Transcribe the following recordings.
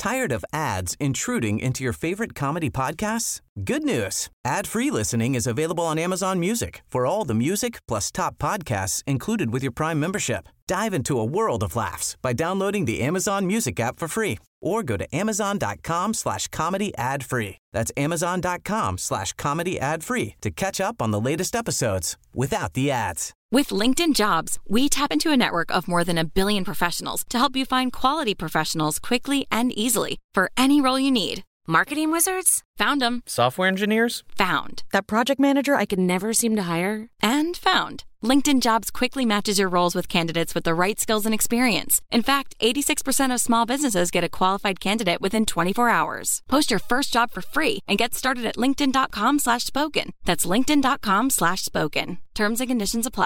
Tired of ads intruding into your favorite comedy podcasts? Good news. Ad-free listening is available on Amazon Music for all the music plus top podcasts included with your Prime membership. Dive into a world of laughs by downloading the Amazon Music app for free or go to amazon.com/comedy ad-free. That's amazon.com/comedy ad-free to catch up on the latest episodes without the ads. With LinkedIn Jobs, we tap into a network of more than 1 billion professionals to help you find quality professionals quickly and easily for any role you need. Marketing wizards? Found them. Software engineers? Found. That project manager I could never seem to hire? And found. LinkedIn Jobs quickly matches your roles with candidates with the right skills and experience. In fact, 86% of small businesses get a qualified candidate within 24 hours. Post your first job for free and get started at linkedin.com/spoken. That's linkedin.com/spoken. Terms and conditions apply.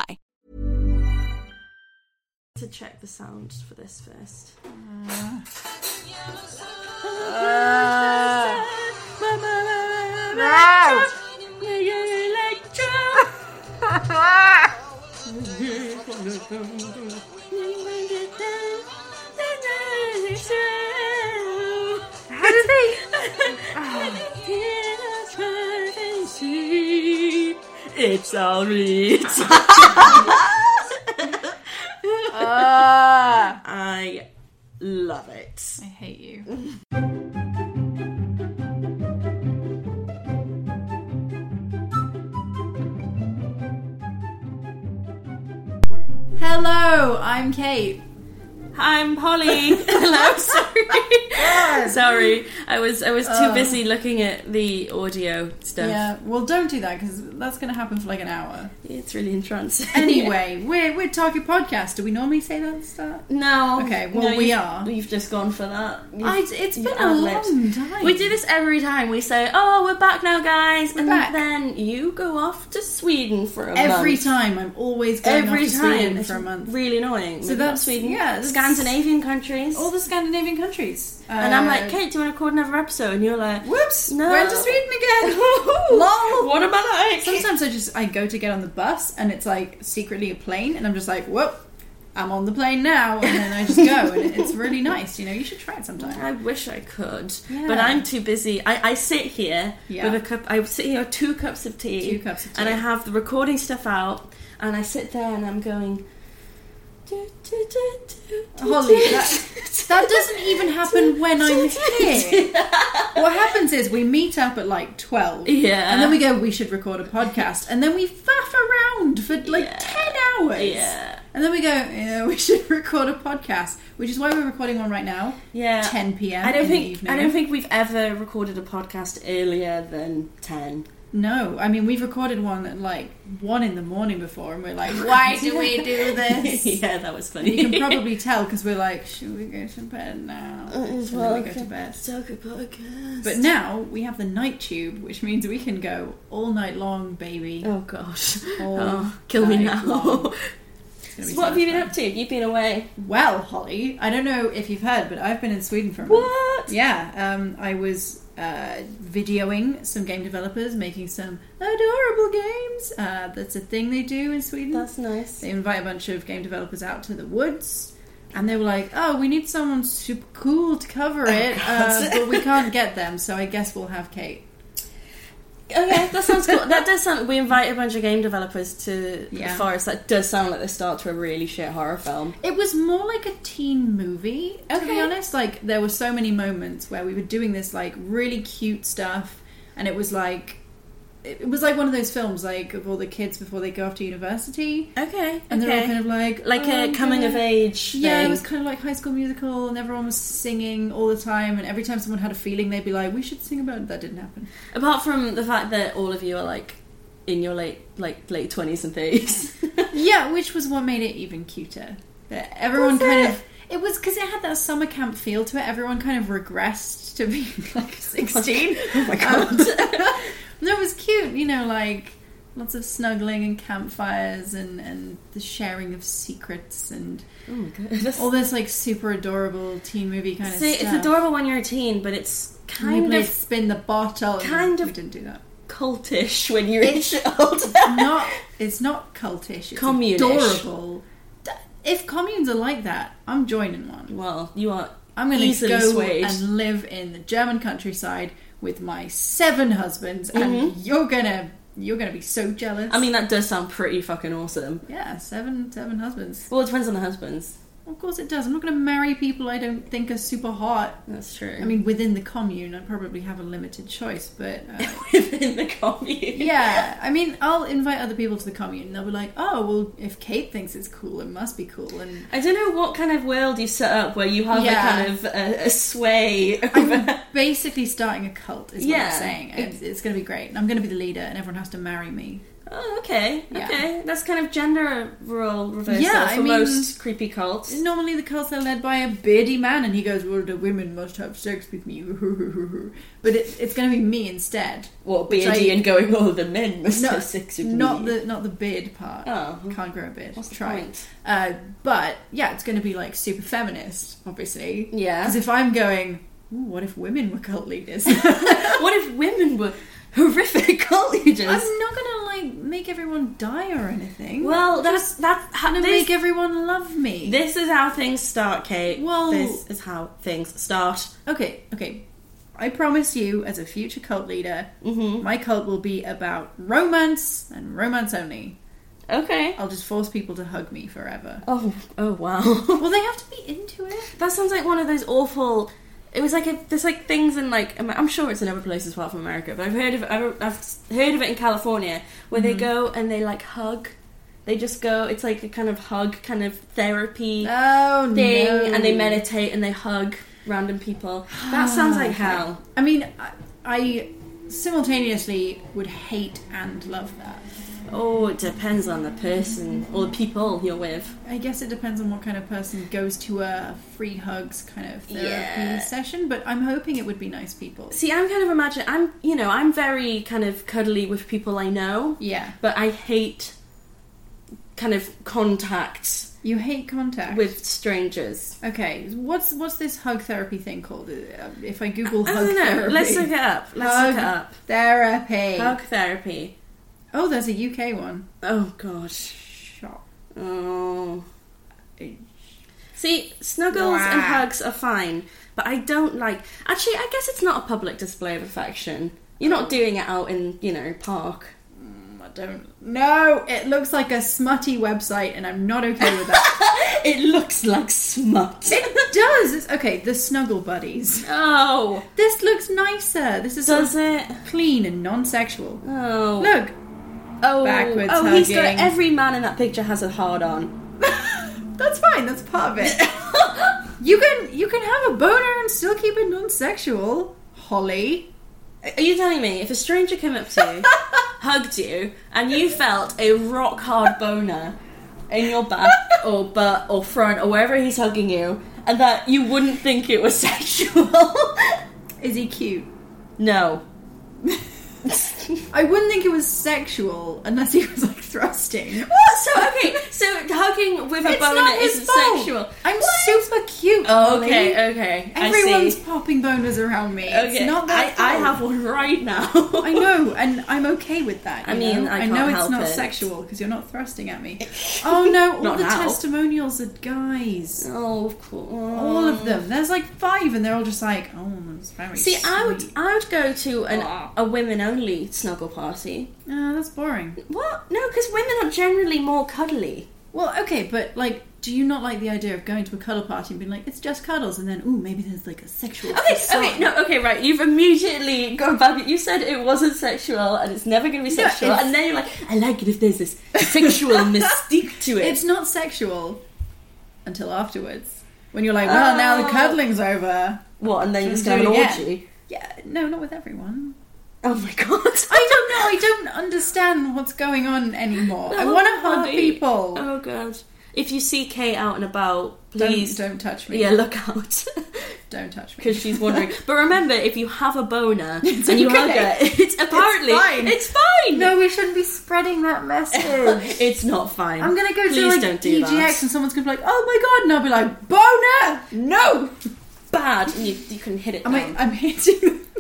To check the sound for this first. It's all right. I love it. I hate you. Hello, I'm Kate. I'm Polly. Hello, sorry. Sorry, I was too busy looking at the audio stuff. Yeah, well, don't do that because that's going to happen for like an hour. It's really entrancing. Anyway, we're talking podcast. Do we normally say that at the start? No. Okay, well, no, we are. We've just gone for that. It's been a long time. We do this every time. We say, "Oh, we're back now, guys," and back. then you go off to Sweden for a month. Every time, I'm always going off to Sweden for a month. Really annoying. So that's Sweden. Yeah, Scandinavian countries. All the Scandinavian countries. And I'm like, Kate, do you want to record another episode? And you're like, whoops, no. went to Sweden again. Lol. What am I like? Sometimes I go to get on the bus and it's like secretly a plane and I'm just like, whoop, I'm on the plane now, and then I just go and it's really nice. You know, you should try it sometime. I wish I could, yeah. but I'm too busy. I sit here with a cup. I sit here with 2 cups of tea. 2 cups of tea. And I have the recording stuff out, and I sit there and I'm going. Holly, that doesn't even happen when I'm here. What happens is we meet up at like 12, and then we go, we should record a podcast, and then we faff around for like 10 hours, and then we go, we should record a podcast, which is why we're recording one right now. 10 p.m. I don't evening. think we've ever recorded a podcast earlier than 10. No, I mean, we've recorded one at like 1 a.m. before, and we're like, why do we do this? Yeah, that was funny. You can probably tell because we're like, should we go to bed now? And then we go to bed. Talk a podcast. But now we have the night tube, which means we can go all night long, baby. Oh gosh. Kill me now. So what have you been up to? You've been away. Well, Holly, I don't know if you've heard, but I've been in Sweden for a month. What? Yeah, I was videoing some game developers making some adorable games. That's a thing they do in Sweden. That's nice. They invite a bunch of game developers out to the woods, and they were like, oh, we need someone super cool to cover it, but we can't get them, so I guess we'll have Kate. Okay, that sounds cool. That does sound. We invite a bunch of game developers to the forest. That does sound like the start to a really shit horror film. It was more like a teen movie, to be honest. Like, there were so many moments where we were doing this like really cute stuff, and it was like one of those films like of all the kids before they go off to university. Okay, and they're all kind of like a coming of age thing. Yeah, it was kind of like High School Musical, and everyone was singing all the time, and every time someone had a feeling, they'd be like, we should sing about it. That didn't happen. Apart from the fact that all of you are like in your late 20s and 30s. Yeah, which was what made it even cuter. That everyone it was because it had that summer camp feel to it. Everyone kind of regressed to being like 16. Oh my god. No, it was cute, you know, like lots of snuggling and campfires and the sharing of secrets and all this like super adorable teen movie kind of stuff. It's adorable when you're a teen, but it's kind of spin the bottle. Kind of we didn't do that. Cultish when you're old. It's not cultish. It's commune-ish. Adorable. If communes are like that, I'm joining one. Well, you are I'm going to go and live in the German countryside with my 7 husbands, and you're gonna be so jealous. I mean, that does sound pretty fucking awesome. Yeah, 7 husbands. Well, it depends on the husbands. Of course it does. I'm not going to marry people I don't think are super hot. That's true. I mean, within the commune, I probably have a limited choice, but... within the commune? Yeah. I mean, I'll invite other people to the commune, and they'll be like, oh, well, if Kate thinks it's cool, it must be cool. And I don't know what kind of world you set up where you have a kind of a sway over... I'm basically starting a cult, is what I'm saying. It's going to be great. I'm going to be the leader, and everyone has to marry me. Oh, okay. Yeah. Okay. That's kind of gender role reversal for most creepy cults. Normally the cults are led by a beardy man, and he goes, well, the women must have sex with me. But it's going to be me instead. What, beardy and going, oh, the men must have sex with me? Not the beard part. Oh. Can't grow a beard. What's the point? But, yeah, it's going to be, like, super feminist, obviously. Yeah. Because if I'm going, ooh, what if women were cult leaders? What if women were horrific cult leaders? I'm not gonna make everyone die or anything. Well, that's how to make everyone love me. This is how things start, Kate. Well, this is how things start. Okay. I promise you, as a future cult leader, my cult will be about romance and romance only. Okay. I'll just force people to hug me forever. Oh wow. Well, they have to be into it. That sounds like one of those awful. It was like there's like things in like I'm sure it's in other places apart from America, but I've heard of it in California where they go and they like hug. They just go. It's like a kind of hug, kind of therapy thing, and they meditate and they hug random people. That sounds like hell. I mean, I simultaneously would hate and love that. Oh, it depends on the person or the people you're with. I guess it depends on what kind of person goes to a free hugs kind of therapy session, but I'm hoping it would be nice people. See, I'm kind of imagining, I'm very kind of cuddly with people I know. Yeah. But I hate kind of contact. You hate contact? With strangers. Okay, what's this hug therapy thing called? If I Google hug therapy. Let's look it up. Therapy. Hug therapy. Oh, there's a UK one. Oh, God. Shop. Oh. See, snuggles and hugs are fine, but I don't like... Actually, I guess it's not a public display of affection. You're not doing it out in, park. I don't... No, it looks like a smutty website, and I'm not okay with that. It looks like smut. It does. Okay, the Snuggle Buddies. Oh. This looks nicer. This is clean and non-sexual. Oh. Look. Oh, backwards hugging. Every man in that picture has a hard on. That's fine. That's part of it. You can have a boner and still keep it non-sexual, Holly. Are you telling me if a stranger came up to you, hugged you, and you felt a rock hard boner in your back or butt or front or wherever he's hugging you, and that you wouldn't think it was sexual? Is he cute? No. I wouldn't think it was sexual unless he was like thrusting. What? So hugging with a boner isn't sexual. I'm super cute. Oh, okay. Everyone's popping boners around me. Okay. It's not that I have one right now. I know, and I'm okay with that. I know it's not sexual because you're not thrusting at me. Oh no, all the testimonials are guys. Oh, of course. All of them. There's like 5, and they're all just like, oh, that's very sweet. I would go to a women only snuggle party. Oh, that's boring. What? No, because women are generally more cuddly. Well, okay, but like, do you not like the idea of going to a cuddle party and being like, it's just cuddles, and then, ooh, maybe there's like a sexual... Okay, right, you've immediately gone back. You said it wasn't sexual, and it's never going to be sexual, and then you're like, I like it if there's this sexual mystique to it. It's not sexual until afterwards. When you're like, well, now the cuddling's over. What, and then you're just going to have an orgy? Yeah, no, not with everyone. Oh my god. I don't know, I don't understand what's going on anymore. I want to hug people. Oh god. If you see Kate out and about, please... Don't touch me. Yeah, look out. Don't touch me. Because she's wondering. But remember, if you have a boner and you hug her, it's fine. No, we shouldn't be spreading that message. It's not fine. I'm going to go Please to don't do EGX that. and someone's going to be like, oh my god, and I'll be like, boner! No! Bad. And you can hit it down. I'm hitting them.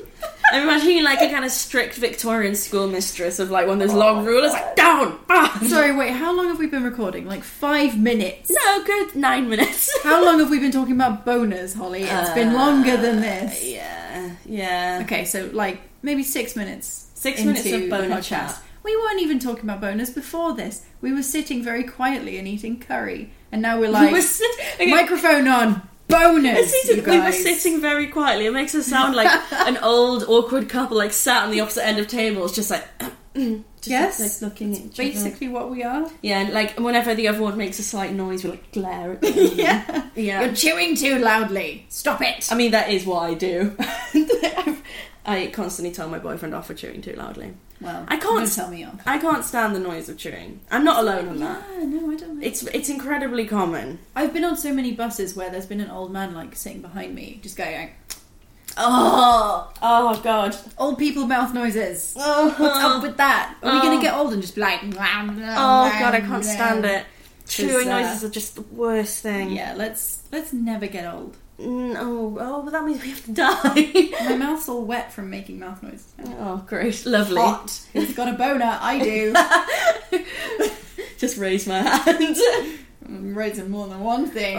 I'm imagining like a kind of strict Victorian schoolmistress of like one of those long rulers, like down. Sorry, wait. How long have we been recording? Like 5 minutes. No, good 9 minutes. How long have we been talking about boners, Holly? It's been longer than this. Yeah. Okay, so like maybe 6 minutes. 6 minutes of boner chat. We weren't even talking about boners before this. We were sitting very quietly and eating curry, and now we're like, microphone on. Bonus, you guys. We were sitting very quietly. It makes us sound like an old, awkward couple, like sat on the opposite end of tables, just like, yes, like looking at each basically other. What we are. Yeah, and like whenever the other one makes a slight noise, we like glare at them. Yeah. You're chewing too loudly. Stop it. I mean, that is what I do. I constantly tell my boyfriend off for chewing too loudly. Well, I can't don't tell me off. I can't stand the noise of chewing. I'm not alone on that. Yeah, no, I don't. It's incredibly common. I've been on so many buses where there's been an old man like sitting behind me, just going, oh god, old people mouth noises. What's up with that? Are we gonna get old and just be like, oh god, I can't stand it. Chewing noises are just the worst thing. Yeah, let's never get old. But that means we have to die. My mouth's all wet from making mouth noises. Oh, great, lovely. Hot. Who's got a boner? I do. Just raise my hand. I'm raising more than one thing.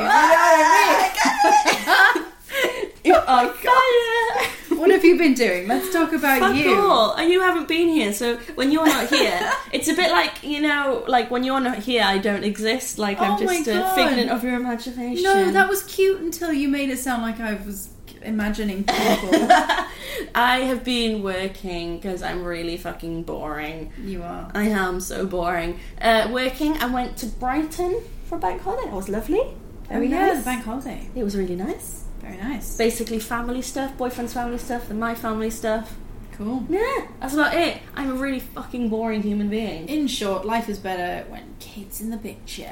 What have you been doing? Let's talk about you. Cool. You haven't been here, so when you're not here, it's a bit like, like when you're not here, I don't exist. Like I'm just a figment of your imagination. No, that was cute until you made it sound like I was imagining people. I have been working because I'm really fucking boring. You are. I am so boring. Working, I went to Brighton for a bank holiday. It was lovely. Very nice. The bank holiday. It was really nice. Very nice. Basically family stuff, boyfriend's family stuff, and my family stuff. Cool. Yeah, that's about it. I'm a really fucking boring human being. In short, life is better when kids in the picture.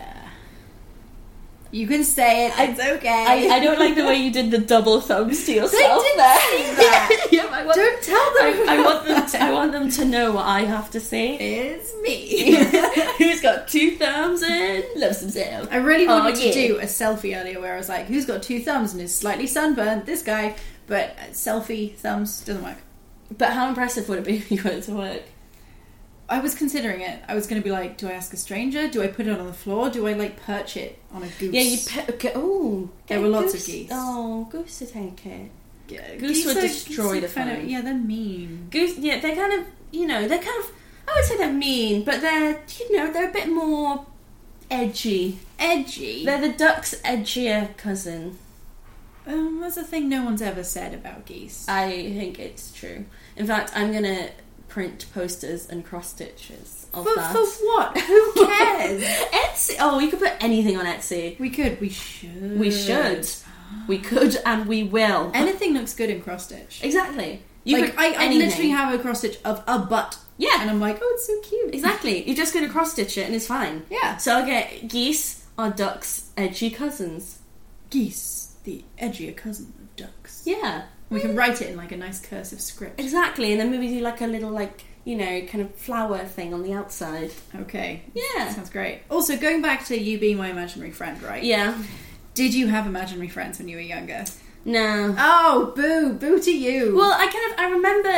You can say it. It's okay. I don't like the way you did the double thumbs to yourself. They didn't see that. Yeah, don't tell them. I want them to know what I have to say. It's me. Who's got 2 thumbs and loves himself. I really wanted to do a selfie earlier where I was like, who's got 2 thumbs and is slightly sunburned? This guy. But selfie thumbs doesn't work. But how impressive would it be if you went to work? I was considering it. I was going to be like, do I ask a stranger? Do I put it on the floor? Do I like perch it on a goose? Yeah, you there were lots of geese. Oh, goose to take it. Yeah, goose would destroy the phone. Yeah, they're mean. Goose, yeah, they're kind of, I would say they're mean, but they're, they're a bit more edgy. Edgy? They're the duck's edgier cousin. That's a thing no one's ever said about geese. I think it's true. In fact, I'm going to print posters and cross stitches of that. For what? Who cares? Etsy. Oh, we could put anything on Etsy. We could. We should. We could and we will. Anything looks good in cross stitch. Exactly. I literally have a cross stitch of a butt. Yeah. And I'm like, oh, it's so cute. Exactly. You're just going to cross stitch it and it's fine. Yeah. So I'll get geese are ducks' edgy cousins. Geese, the edgier cousin of ducks. Yeah. We can write it in like a nice cursive script. Exactly, and then maybe do like a little kind of flower thing on the outside. Okay. Yeah. Sounds great. Also, going back to you being my imaginary friend, right? Yeah. Did you have imaginary friends when you were younger? No. Oh, boo. Boo to you. Well, I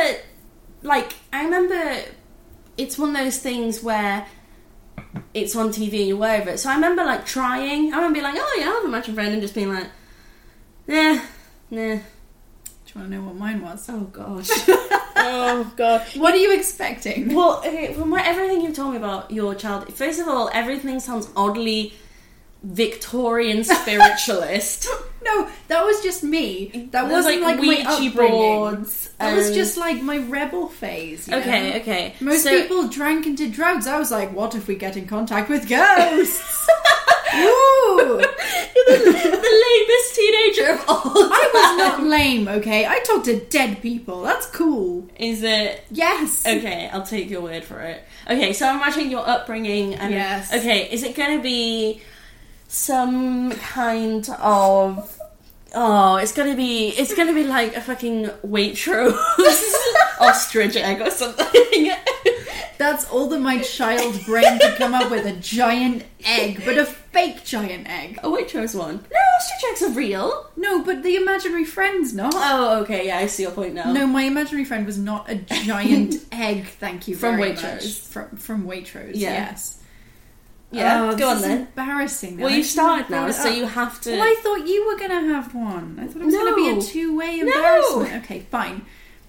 remember it's one of those things where it's on TV and you're aware of it. So I remember trying. I remember being like, oh yeah, I'll have an imaginary friend, and just being like, nah. Do you want to know what mine was? Oh, gosh. Oh, God. What are you expecting? Well, okay, from everything you've told me about your childhood, first of all, everything sounds oddly Victorian spiritualist. No, that was just me. That wasn't like my upbringing. Boards. That was just like my rebel phase. You know? Okay. Most people drank and did drugs. I was like, what if we get in contact with ghosts? Ooh! You're the lamest teenager of all time. I was not lame, okay? I talk to dead people. That's cool. Is it? Yes. Okay, I'll take your word for it. Okay, so I'm imagining your upbringing. And, yes. Okay, is it going to be some kind of... Oh, it's gonna be like a fucking Waitrose ostrich egg or something. That's all that my child brain could come up with, a giant egg, but a fake giant egg. A Waitrose one. No, ostrich eggs are real. No, but the imaginary friend's not. Oh, okay, yeah, I see your point now. No, my imaginary friend was not a giant egg, thank you from very Waitrose. much. From Waitrose, yes. Yeah, go on then. Embarrassing. Well, you started now, so you have to... Well, I thought you were going to have one. I thought it was going to be a two-way embarrassment. Okay, fine.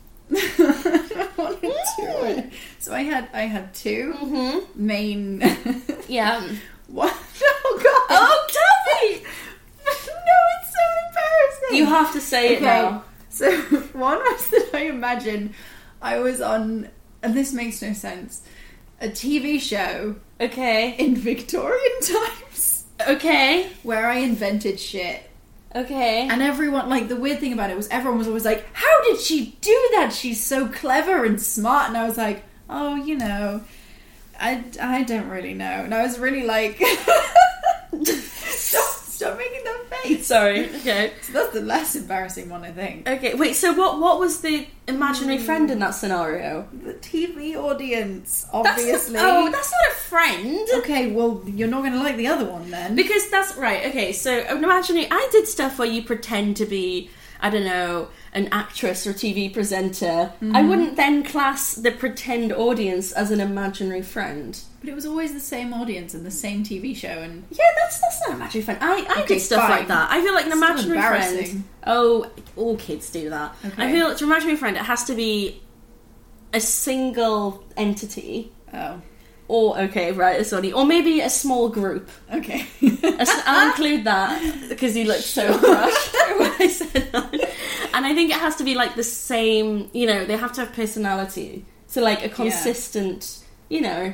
So I had two main... Yeah. What? Oh, God. Oh, tell me! No, it's so embarrassing. You have to say it now. So, one was that I imagine I was on, and this makes no sense, a TV show... Okay. In Victorian times. Okay. Where I invented shit. Okay. And everyone, like, the weird thing about it was everyone was always like, how did she do that? She's so clever and smart. And I was like, oh, you know, I don't really know. And I was really like, stop making that face. Sorry. Okay. So that's the less embarrassing one, I think. Okay, wait, so what was the imaginary friend in that scenario? The TV audience, obviously. That's not a friend. Okay, well, you're not going to like the other one then. Because that's right, okay, so imaginary, I did stuff where you pretend to be, I don't know, an actress or TV presenter. Mm-hmm. I wouldn't then class the pretend audience as an imaginary friend. But it was always the same audience and the same TV show, and yeah, that's not an imaginary friend. I did stuff like that. I feel like an imaginary friend. Oh, all kids do that. Okay. I feel like an imaginary friend, it has to be a single entity. Oh. Or okay, right, sorry, or maybe a small group. Okay, I'll include that because he looked so crushed when I said that. And I think it has to be like the same. You know, they have to have personality. So like a consistent. Yeah. You know.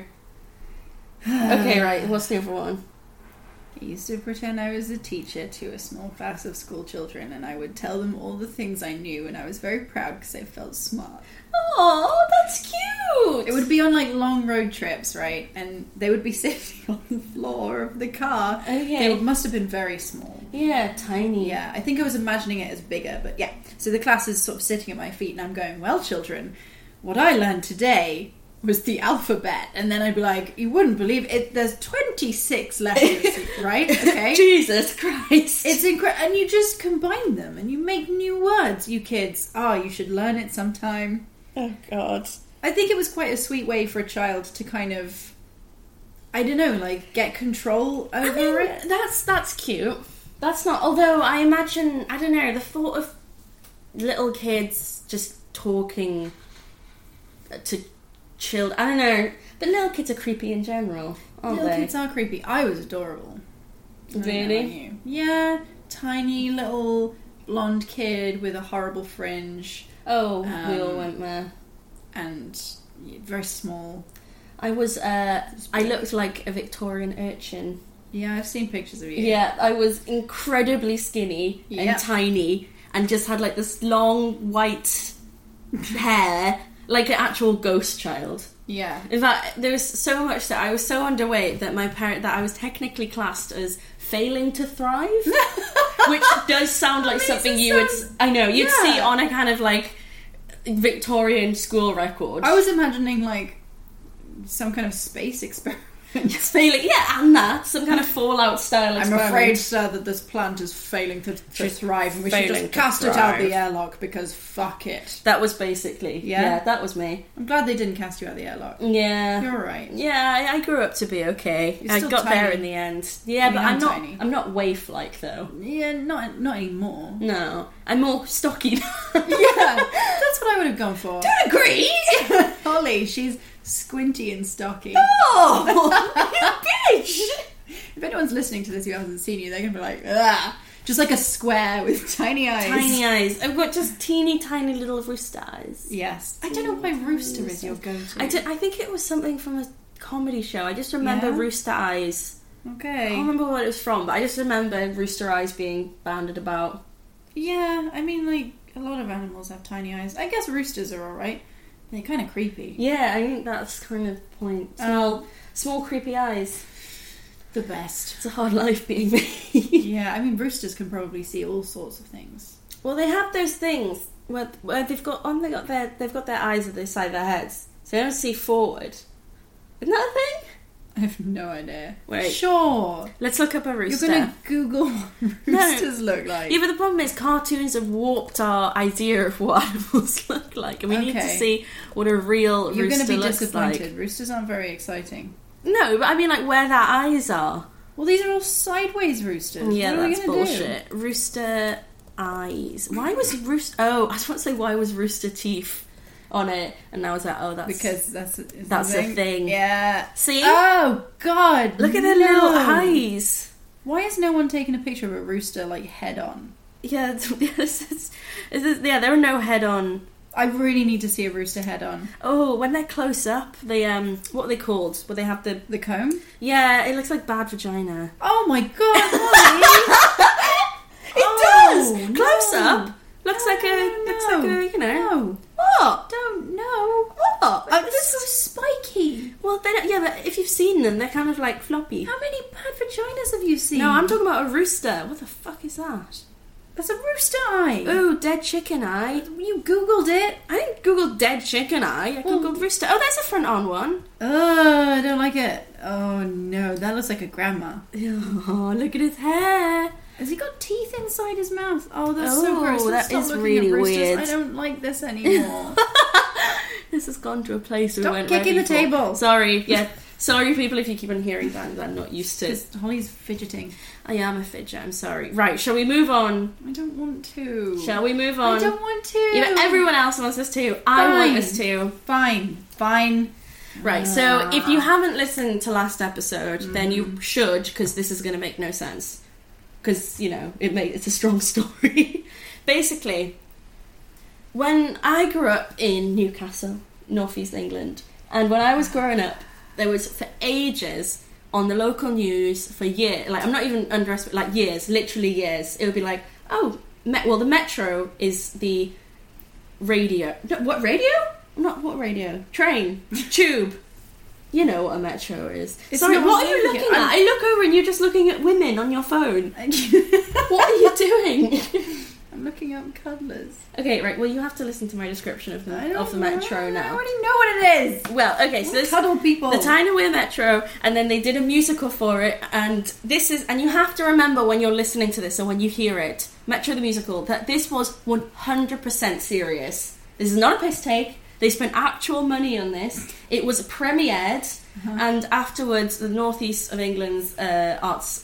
Okay, right. What's the other one? I used to pretend I was a teacher to a small class of school children, and I would tell them all the things I knew, and I was very proud because I felt smart. Oh, that's cute! It would be on, like, long road trips, right? And they would be sitting on the floor of the car. Okay. They must have been very small. Yeah, tiny. Yeah, I think I was imagining it as bigger, but yeah. So the class is sort of sitting at my feet, and I'm going, well, children, what I learned today was the alphabet. And then I'd be like, you wouldn't believe it, there's 26 letters, right? Okay. Jesus Christ. It's incredible. And you just combine them and you make new words, you kids. Oh, you should learn it sometime. Oh, God. I think it was quite a sweet way for a child to kind of, I don't know, like, get control over it. That's cute. That's not, although I imagine, I don't know, the thought of little kids just talking to children, I don't know, but little kids are creepy in general, aren't they? Little kids are creepy. I was adorable. Really? Yeah, tiny little blonde kid with a horrible fringe. Oh, we all went there. And very small. I looked like a Victorian urchin. Yeah, I've seen pictures of you. Yeah, I was incredibly skinny and tiny and just had like this long white hair, like an actual ghost child. Yeah. In fact, there was so much that I was so underweight that that I was technically classed as failing to thrive, which does sound like something you would, I know, you'd see on a kind of like Victorian school record. I was imagining like some kind of space experiment. Failing, and that some kind of Fallout style experiment. I'm afraid, sir, that this plant is failing to thrive, and we should just cast it out the airlock because fuck it. That was basically, yeah, that was me. I'm glad they didn't cast you out the airlock. Yeah, you're right. Yeah, I grew up to be okay. I got tiny. There in the end. Yeah, but I'm not. Tiny. I'm not waif-like though. Yeah, not anymore. No, I'm more stocky. Yeah, that's what I would have gone for. Do you agree? Holly, she's squinty and stocky. Oh, bitch! If anyone's listening to this who hasn't seen you, they're going to be like, ugh. Just like a square with tiny eyes. Tiny eyes. I've got just teeny tiny little rooster eyes. Yes. I don't know why rooster is your go-to. I think it was something from a comedy show. I just remember rooster eyes. Okay. I can't remember what it was from, but I just remember rooster eyes being bandied about. Yeah, I mean, like, a lot of animals have tiny eyes. I guess roosters are alright. They're kind of creepy. Yeah, I think that's kind of the point. Small creepy eyes. The best. It's a hard life being me. Yeah, I mean, roosters can probably see all sorts of things. Well, they have those things where they've got their eyes at the side of their heads, so they don't see forward. Isn't that a thing? I have no idea. Wait. Sure. Let's look up a rooster. You're going to Google what roosters look like. Yeah, but the problem is cartoons have warped our idea of what animals look like. And we need to see what a real rooster looks like. You're going to be disappointed. Roosters aren't very exciting. No, but I mean like where their eyes are. Well, these are all sideways roosters. Yeah, that's bullshit. Rooster eyes. Why was rooster... Oh, I was about to say why was rooster teeth on it, and I was like, oh, that's because that's a thing. Yeah. See? Oh God! Look at their little eyes. Why has no one taken a picture of a rooster like head on? Yeah, there are no head on. I really need to see a rooster head on. Oh, when they're close up, they what are they called? Where they have the comb? Yeah, it looks like bad vagina. Oh my God! Holly. It does. Close up. Looks like a, you know. No. What? Don't know. What? This is so spiky. Well, yeah, but if you've seen them, they're kind of like floppy. How many bad vaginas have you seen? No, I'm talking about a rooster. What the fuck is that? That's a rooster eye. Oh, dead chicken eye. You Googled it. I didn't Google dead chicken eye. I Googled rooster. Oh, there's a front on one. Oh, I don't like it. Oh no, that looks like a grandma. Oh, look at his hair. Has he got teeth inside his mouth? Oh, that's so gross. That is really weird. I don't like this anymore. This has gone to a place we weren't ready for. Stop kicking the table. Sorry, yeah. Sorry, people, if you keep on hearing that. I'm not used to it. Holly's fidgeting. I am a fidget, I'm sorry. Right, shall we move on? I don't want to. Shall we move on? I don't want to. Yeah, but everyone else wants us to. I want us to. Fine. Right, so if you haven't listened to last episode, then you should, because this is going to make no sense. Because, you know, it's a strong story. Basically, when I grew up in Newcastle, northeast England, and when I was growing up, there was, for ages, on the local news, for years, like, I'm not even underestimating, like, years, literally years, it would be like, oh, the Metro is the radio. No, what, radio? Not what radio? Train. Tube. You know what a metro is. Sorry, what are you looking at? I look over and you're just looking at women on your phone. What are you doing? I'm looking up cuddlers. Okay, right, well, you have to listen to my description of the metro now. I already know what it is. Well, okay, so this cuddle people. The Tyne-and-Wear Metro, and then they did a musical for it, and and you have to remember when you're listening to this, or when you hear it, Metro the Musical, that this was 100% serious. This is not a piss take. They spent actual money on this. It was premiered, and afterwards, the northeast of England's arts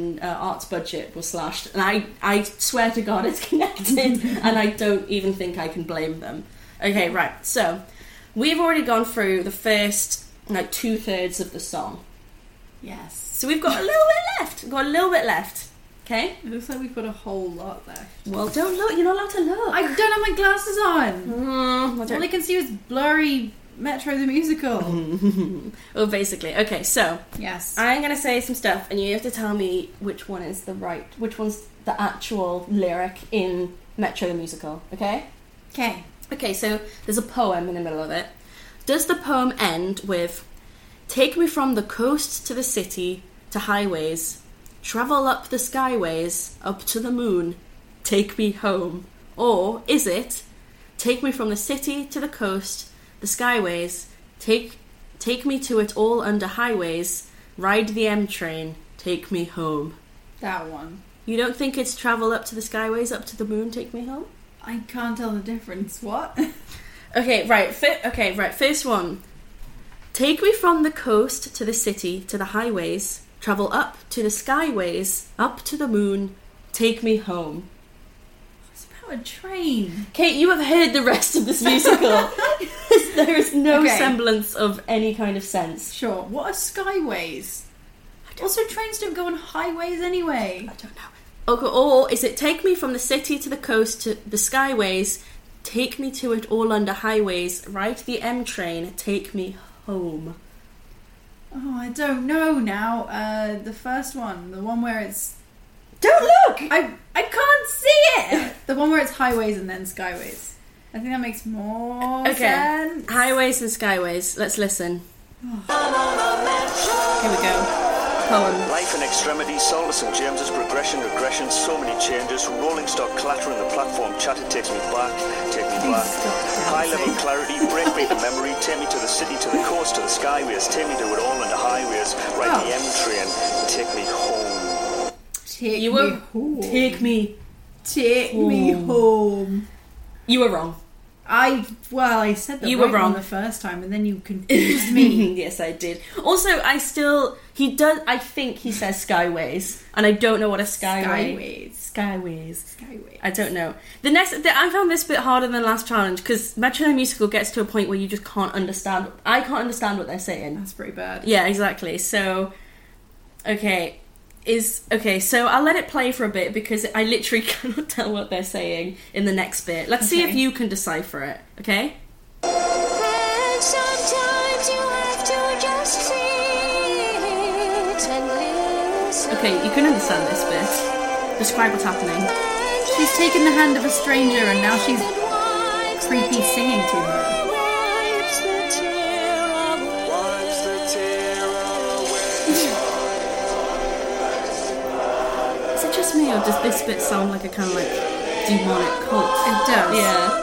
budget was slashed. And I swear to God, it's connected, and I don't even think I can blame them. Okay, right. So we've already gone through the first 2/3 of the song. Yes. So we've got a little bit left. Okay? It looks like we've got a whole lot left. Well, don't look. You're not allowed to look. I don't have my glasses on. All I can see is blurry Metro the Musical. Well, basically. Okay, so. Yes. I'm going to say some stuff, and you have to tell me which one's the actual lyric in Metro the Musical. Okay? Okay. Okay, so there's a poem in the middle of it. Does the poem end with, take me from the coast to the city, to highways, travel up the skyways, up to the moon, take me home? Or is it, take me from the city to the coast, the skyways, take me to it all under highways, ride the M train, take me home? That one. You don't think it's travel up to the skyways, up to the moon, take me home? I can't tell the difference. What? Okay, right. First one. Take me from the coast to the city, to the highways, travel up to the skyways, up to the moon, take me home. It's about a train. Kate, you have heard the rest of this musical. There is no semblance of any kind of sense. Sure. What are skyways? Also, trains don't go on highways anyway. I don't know. Okay, or is it take me from the city to the coast to the skyways, take me to it all under highways, ride the M train, take me home? Oh, I don't know now. The first one, the one where it's... Don't look! I can't see it! The one where it's highways and then skyways. I think that makes more sense. Highways and skyways. Let's listen. Here we go. Poem. Life in extremity, Soul of St. James's, regression, so many changes, rolling stock clatter in the platform chatter, takes me back. high-level clarity, break me the memory, take me to the city, to the coast, to the skyways, take me to it all in the highways, ride the M train, take me home. Take me home. Take me home. You were wrong. I said that you were wrong the first time, and then you confused me. Yes, I did. Also, I think he says skyways, and I don't know what a skyway. Skyways. I don't know. I found this bit harder than the last challenge because Metro the Musical gets to a point where you just can't understand. I can't understand what they're saying. That's pretty bad. Yeah, exactly. So, so I'll let it play for a bit because I literally cannot tell what they're saying in the next bit. Let's see if you can decipher it, okay? And sometimes you have to just sit and listen. Okay, you can understand this bit. Describe what's happening. She's taken the hand of a stranger and now she's creepy singing to her. Me, or does this bit sound like a kind of like demonic cult? It does. Yeah.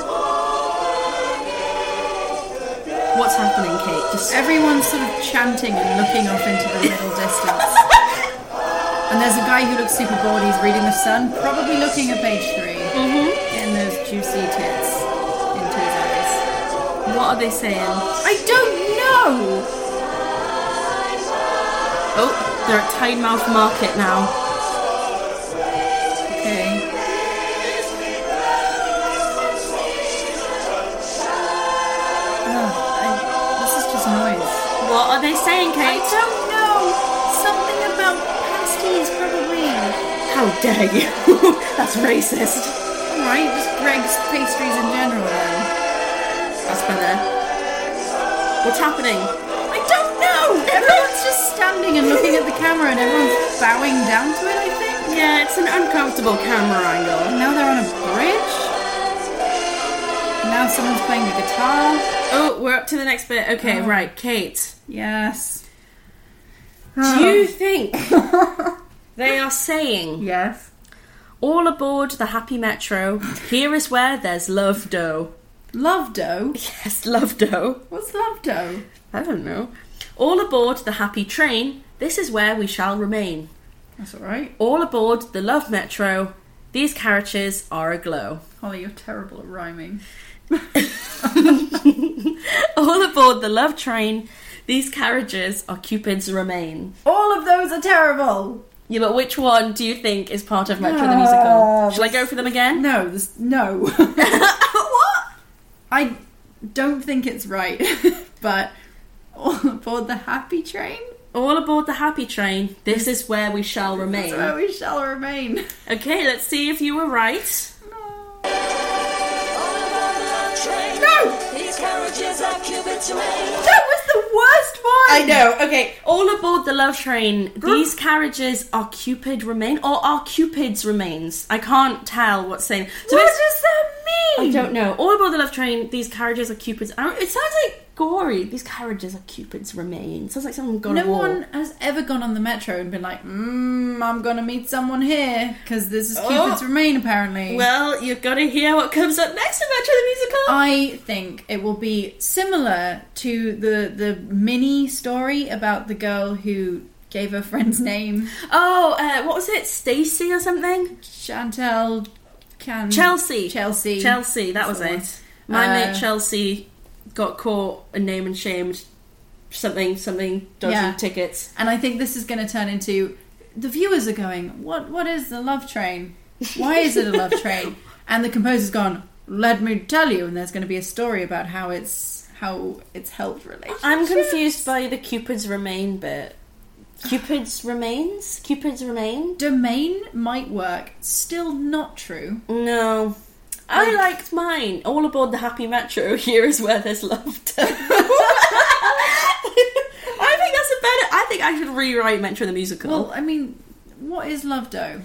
What's happening, Kate? Just everyone's sort of chanting and looking off into the middle distance. And there's a guy who looks super bored. He's reading The Sun, probably looking at page 3. Getting those juicy tits into his eyes. What are they saying? I don't know. Oh, they're at Tynemouth Market now. Okay. This is just noise. What are they saying, Kate? I don't know. Something about pasties, probably. How dare you? That's racist. Alright, just Greg's pastries in general then. That's better. What's happening? I don't know! Everyone's just standing and looking at the camera and everyone's bowing down to it, I think. Yeah, it's an uncomfortable camera angle. Now they're on a bridge. Now someone's playing the guitar. Oh, we're up to the next bit. Okay, right, Kate. Yes. Do you think they are saying... Yes. All aboard the Happy Metro. Here is where there's love dough. Love dough? Yes, love dough. What's love dough? I don't know. All aboard the Happy Train. This is where we shall remain. That's alright. All aboard the Love Metro. These carriages are aglow. Holly, you're terrible at rhyming. All aboard the Love Train. These carriages are Cupid's remain. All of those are terrible. Yeah, but which one do you think is part of Metro the Musical? Shall I go for them again? No. What? I don't think it's right. But all aboard the Happy Train? All aboard the Happy Train. This is where we shall remain. This is where we shall remain. Okay, let's see if you were right. No! These carriages are Cupid's remain. That was the worst one! I know. Okay, all aboard the Love Train. These carriages are Cupid remain, or are Cupid's remains? I can't tell what's saying. So what does that mean? I don't know. All aboard the Love Train. These carriages are Cupid's. It sounds like gory. These carriages are Cupid's remains. Sounds like someone gone to war. No one has ever gone on the Metro and been like, I'm gonna meet someone here because this is Cupid's remain, apparently. Well, you've got to hear what comes up next to Metro the Musical. I think it will be similar to the mini story about the girl who gave her friend's name. Oh, what was it? Stacey or something? Chelsea. Chelsea, that was it. My mate Chelsea got caught and named and shamed something dodgy tickets. And I think this is going to turn into the viewers are going, what is the love train? Why is it a love train? And the composer's gone, let me tell you, and there's going to be a story about how it's helped relationships. I'm confused by the Cupid's remain bit. Cupid's remains? Cupid's remain? Domain might work. Still not true. No. I liked mine. All aboard the Happy Metro. Here is where there's love dough. I think that's a better... I think I should rewrite Metro the Musical. Well, I mean, what is love dough?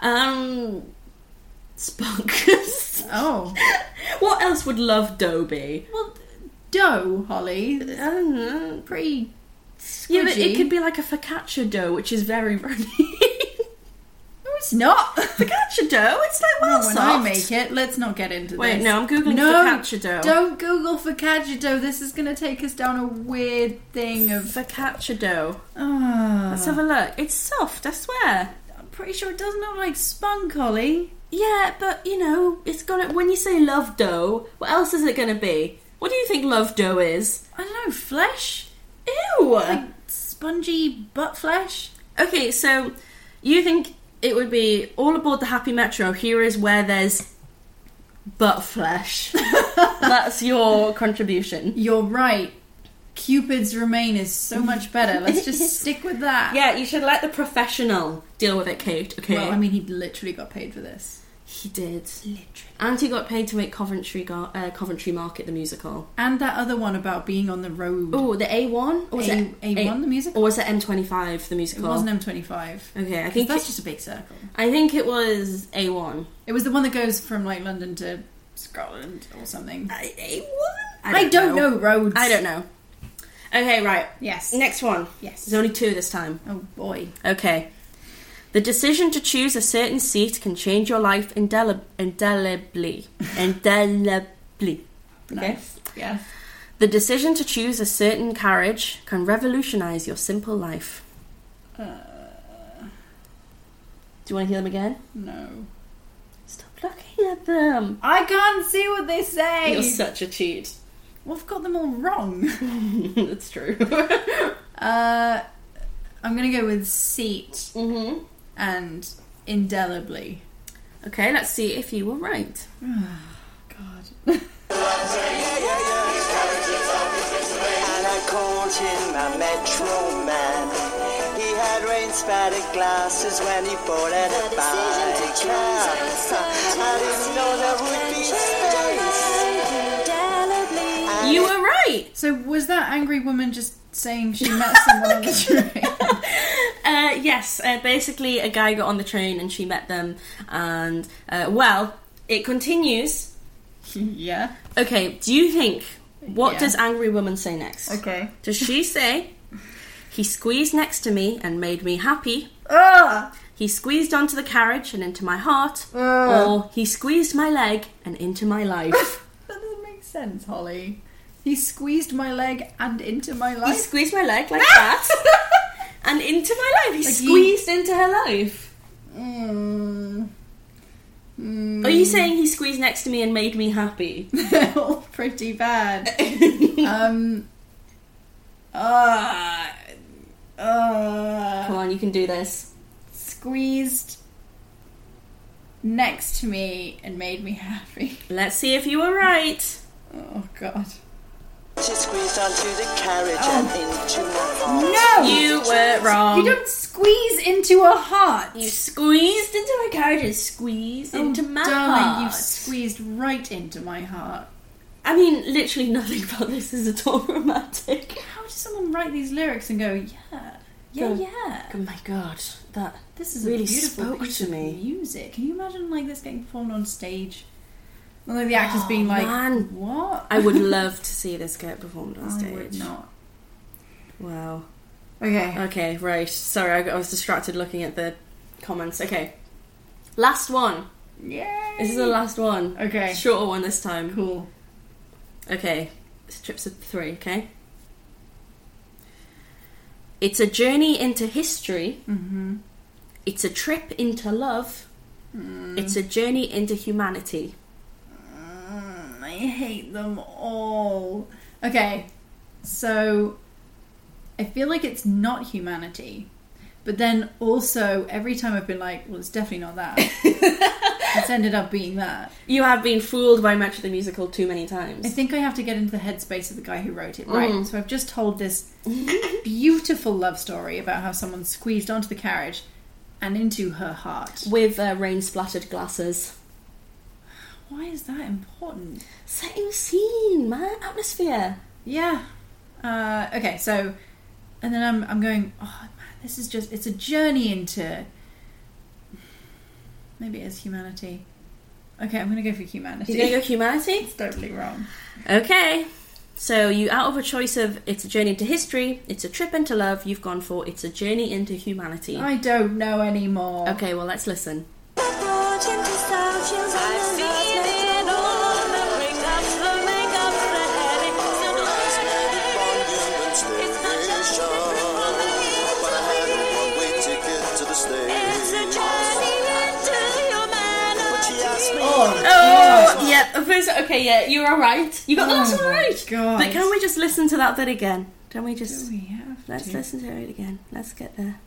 Spunk. Oh. What else would love dough be? Well, dough, Holly. I don't know. Pretty squidgy. Yeah, but it could be like a focaccia dough, which is very runny. Oh, it's not. Focaccia dough? It's like well When soft. I make it, let's not get into this. Wait, no, I'm googling focaccia dough. Don't Google focaccia dough. This is going to take us down a weird thing of... Focaccia dough. Ah. Let's have a look. It's soft, I swear. I'm pretty sure it doesn't look like spunk, Holly. Yeah, but, you know, it's got when you say love dough, what else is it going to be? What do you think love dough is? I don't know, flesh? Ew! Like spongy butt flesh? Okay, so you think it would be all aboard the Happy Metro, here is where there's butt flesh. That's your contribution. You're right. Cupid's Remain is so much better. Let's just stick with that. Yeah, you should let the professional deal with it, Kate, okay? Well, I mean, he literally got paid for this. He did. Literally. And he got paid to make Coventry Market the musical. And that other one about being on the road. Oh, the A1? Or was it A1, the musical? Or was it M25, the musical? It wasn't M25. Okay, I think that's just a big circle. I think it was A1. It was the one that goes from, like, London to Scotland or something. A1? I don't know roads. I don't know. Okay, right. Yes. Next one. Yes. There's only 2 this time. Oh, boy. Okay. The decision to choose a certain seat can change your life indelibly. Indelibly. Okay? Nice. Yeah. The decision to choose a certain carriage can revolutionize your simple life. Do you want to hear them again? No. Stop looking at them. I can't see what they say. You're such a cheat. Well, I've got them all wrong. That's true. I'm going to go with seat Mm-hmm. and indelibly. Okay, let's see if you were right. God. And I called him a Metro Man. He had rain-spattered glasses when he bought at a bike. I didn't know there would be space. You were right! So was that angry woman just saying she met someone on the train? Yes, basically a guy got on the train and she met them and, well, it continues. Yeah. Okay, do you think, what Yeah. does angry woman say next? Okay. Does she say, he squeezed next to me and made me happy, he squeezed onto the carriage and into my heart, or he squeezed my leg and into my life? That doesn't make sense, Holly. He squeezed my leg and into my He life. squeezed my leg like that and into my life. He Like squeezed into her life. Are you saying he squeezed next to me and made me happy? All pretty bad. Come on, you can do this. Squeezed next to me and made me happy. Let's see if you were right. Oh, God. She squeezed onto the carriage and into my heart. No! You were wrong. You don't squeeze into a heart. You squeezed into my carriage and squeezed into my darling, heart. you've squeezed right into my heart. I mean, literally nothing about this is at all romantic. How does someone write these lyrics and go, yeah? Oh my god, that This is really a beautiful spoke piece to of me. music. Can you imagine like this getting performed on stage? And like the actors being like, man. "What?" I would love to see this get performed on stage. I would not. Wow. Okay. Okay, right. Sorry, I was distracted looking at the comments. Okay. Last one. Yay! This is the last one. Okay. Shorter one this time. Cool. Okay. Strips of 3, okay? It's a journey into history. Mm-hmm. It's a trip into love. It's a journey into humanity. I hate them all. Okay, so I feel like it's not humanity, but then also every time I've been like, well, it's definitely not that. It's ended up being that. You have been fooled by Much of the Musical too many times. I think I have to get into the headspace of the guy who wrote it, right? So I've just told this beautiful love story about how someone squeezed onto the carriage and into her heart. With rain-splattered glasses. Why is that important? Setting scene, man. Atmosphere. Yeah. Okay, so, and then I'm going, oh man, this is just, it's a journey into, maybe it is humanity. Okay, I'm going to go for humanity. You're going to go humanity? It's totally wrong. Okay. So you, out of a choice of It's a Journey into History, It's a Trip into Love, you've gone for It's a Journey into Humanity. I don't know anymore. Okay, well, let's listen. Oh, yeah. Okay, yeah, you are right. You got the last one right. God. But can we just listen to that bit again? Can we just... Do we have Let's to? listen to it again. Let's get there.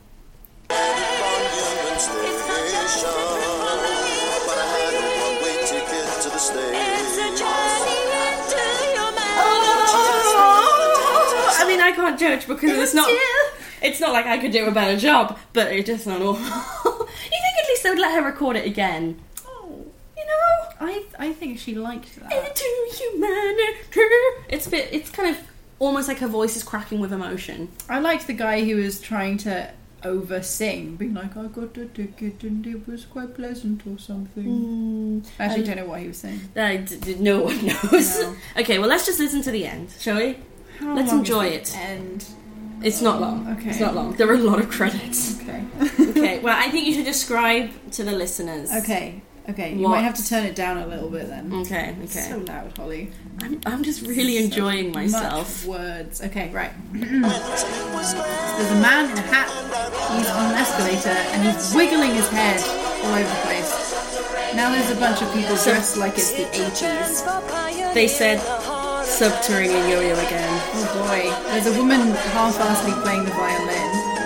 Oh, I mean, I can't judge because it's not like I could do a better job, but it just not awful. You think at least they would let her record it again? Oh, You know? I think she liked that. Into humanity. It's kind of almost like her voice is cracking with emotion. I liked the guy who was trying to over-sing, being like, I got a ticket and it was quite pleasant or something. I actually don't know what he was saying. No one knows. No. Okay, well, let's just listen to the end, shall we? How Let's long enjoy is it. the end? It's not long. Okay. It's not long. There are a lot of credits. Okay. Okay, well, I think you should describe to the listeners. Okay. You What? might have to turn it down a little bit then. Okay. So loud, Holly. I'm just really enjoying myself. Much words. Okay, right. There's a man in a hat. He's on an escalator and he's wiggling his head all over the place. Now there's a bunch of people dressed like it's the 80s. They said subterranean yo-yo again. Oh boy. There's a woman half-assedly playing the violin.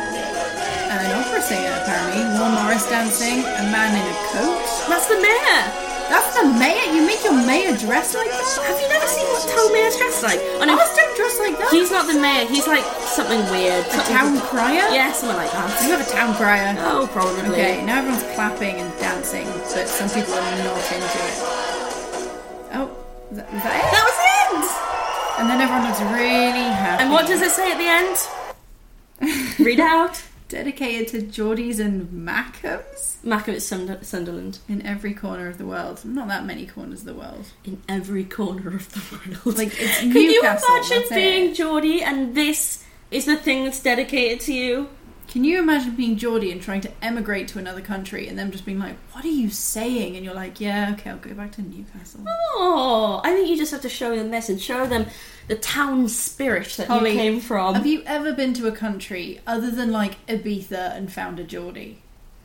An opera singer, apparently. More Morris dancing. A man in a coat. That's the mayor! That's the mayor? You make your mayor dress like that? Have you never seen what town mayor's dressed like? Oh, no, Ours don't dress like that. he's not the mayor. He's like something weird. A town crier? Yeah, something like You that. have a town crier. Oh, probably. Okay, now everyone's clapping and dancing, but some people are not into it. Oh, was that it? That was it! And then everyone looks really happy. And what does it say at the end? Read out. Dedicated to Geordies and Mackhams Mackham at Sunderland. in every corner of the world. Not that many corners of the world. In every corner of the world. Like, it's Can you Newcastle, imagine that's being it. Geordie and this is the thing that's dedicated to you? Can you imagine being Geordie and trying to emigrate to another country and them just being like, what are you saying? And you're like, yeah, okay, I'll go back to Newcastle. Oh, I think you just have to show them this and show them the town spirit that Holly, you came from. Have you ever been to a country other than like Ibiza and found a Geordie?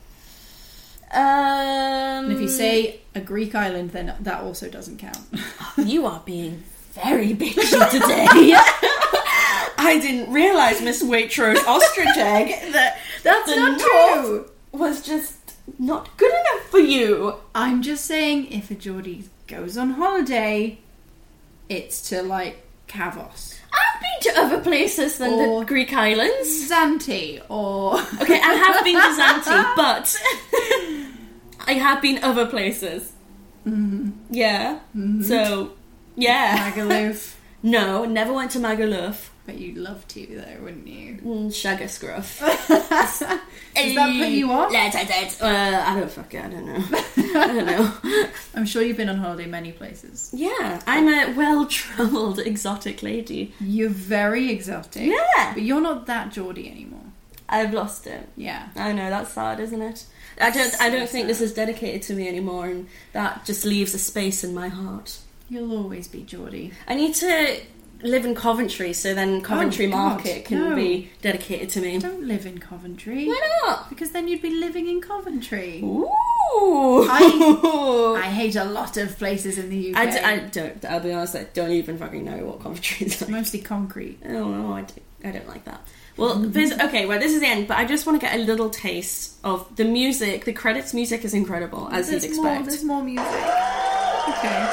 And if you say a Greek island, then that also doesn't count. You are being very bitchy today. I didn't realise, Miss Waitrose Ostrich Egg, that That's the not North true. was just not good enough for you. I'm just saying, if a Geordie goes on holiday, it's to like Kavos, I've been to other places than Or- the Greek islands. Zante, or Okay, I have been to Zante, but I have been other places. Yeah. So, yeah. Magaluf. No, never went to Magaluf. But you'd love to, though, wouldn't you? Shagger Scruff. Does that put you off? I don't fucking, I don't know. I don't know. I'm sure you've been on holiday many places. Yeah, I'm a well-travelled exotic lady. You're very exotic. Yeah. But you're not that Geordie anymore. I've lost it. Yeah. I know, that's sad, isn't it? I don't think this is dedicated to me anymore, and that just leaves a space in my heart. You'll always be Geordie. I need to live in Coventry, so then Coventry God, Market can no. be dedicated to me. Don't live in Coventry. Why not? Because then you'd be living in Coventry. Ooh. I hate a lot of places in the UK. I don't. I'll be honest. I don't even fucking know what Coventry is like. Mostly concrete. Oh no, I don't like that. Well, this is the end. But I just want to get a little taste of the music. The credits music is incredible, as you'd expect. There's more music. Okay.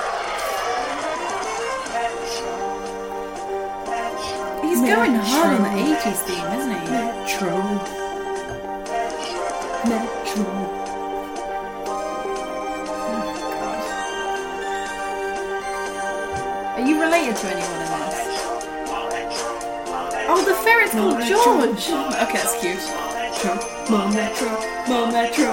He's going hard on the 80s theme, isn't he? Metro. Are you related to anyone in this? Oh, the ferret's called George. Okay, that's cute. More Metro.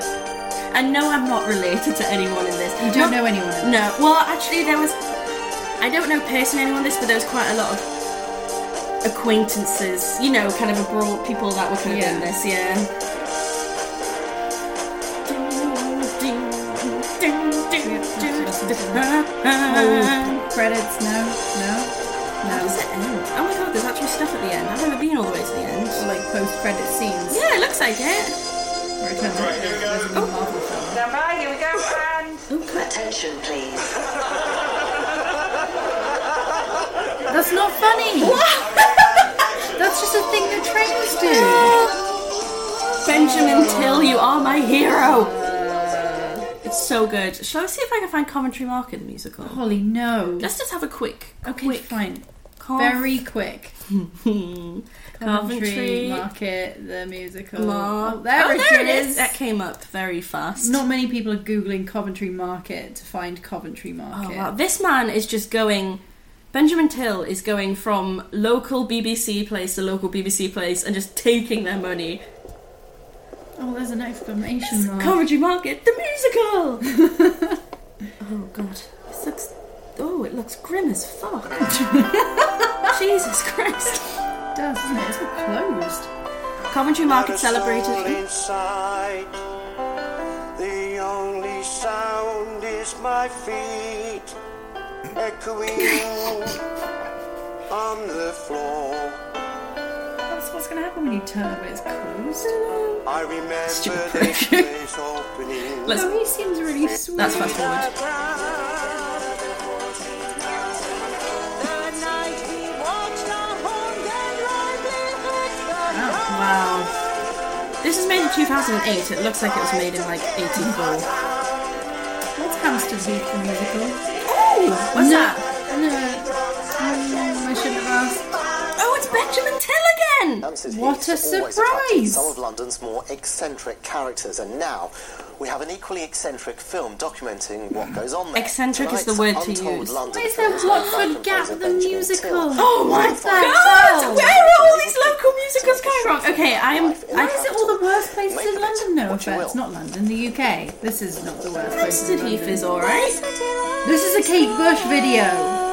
I know I'm not related to anyone in this. You don't know anyone in this? No. Well, actually, there was I don't know personally anyone this, but there was quite a lot of acquaintances, you know, kind of abroad people that were kind of in this, Credits, no. How does it end? Oh my god, there's actually stuff at the end. I've never been all the way to the end. Or like post-credit scenes. Yeah, it looks like it. Where it turns out there's a new Marvel film. Stand by, here we go, and... Attention, please. That's not funny! That's just a thing that trains do! Benjamin Till, you are my hero! It's so good. Shall I see if I can find Coventry Market, the musical? Holly, no. Let's just have a quick... Fine. Very quick. Coventry Market, the musical. There it is. That came up very fast. Not many people are Googling Coventry Market to find Coventry Market. Oh, wow. This man is just going... Benjamin Till is going from local BBC place to local BBC place and just taking their money. Oh, there's an exclamation mark. Coventry Market, the musical! Oh, God. This looks... Oh, it looks grim as fuck. Jesus Christ. It does, doesn't it? It's all closed. Coventry Market celebrated. Inside, the only sound is my feet echoing on the floor. That's what's going to happen when you turn up and it's closed. I remember this place opening. No, he seems really sweet. That's fast forward. Wow. This was made in 2008. It looks like it was made in like 84. What's Hampstead Heath the musical? Oh! What's that? No. I shouldn't have asked. Oh, it's Benjamin Till again! What a surprise! Some of London's more eccentric characters, and now we have an equally eccentric film documenting what goes on there. Eccentric is the word to use. Why is there Watford Gap the musical? Oh my god! Where are all these local musicals coming from? Okay, Why is it all the worst places in London? No offense, not London, the UK. This is not the worst place in London. Hampstead Heath is alright. This is a Kate Bush video.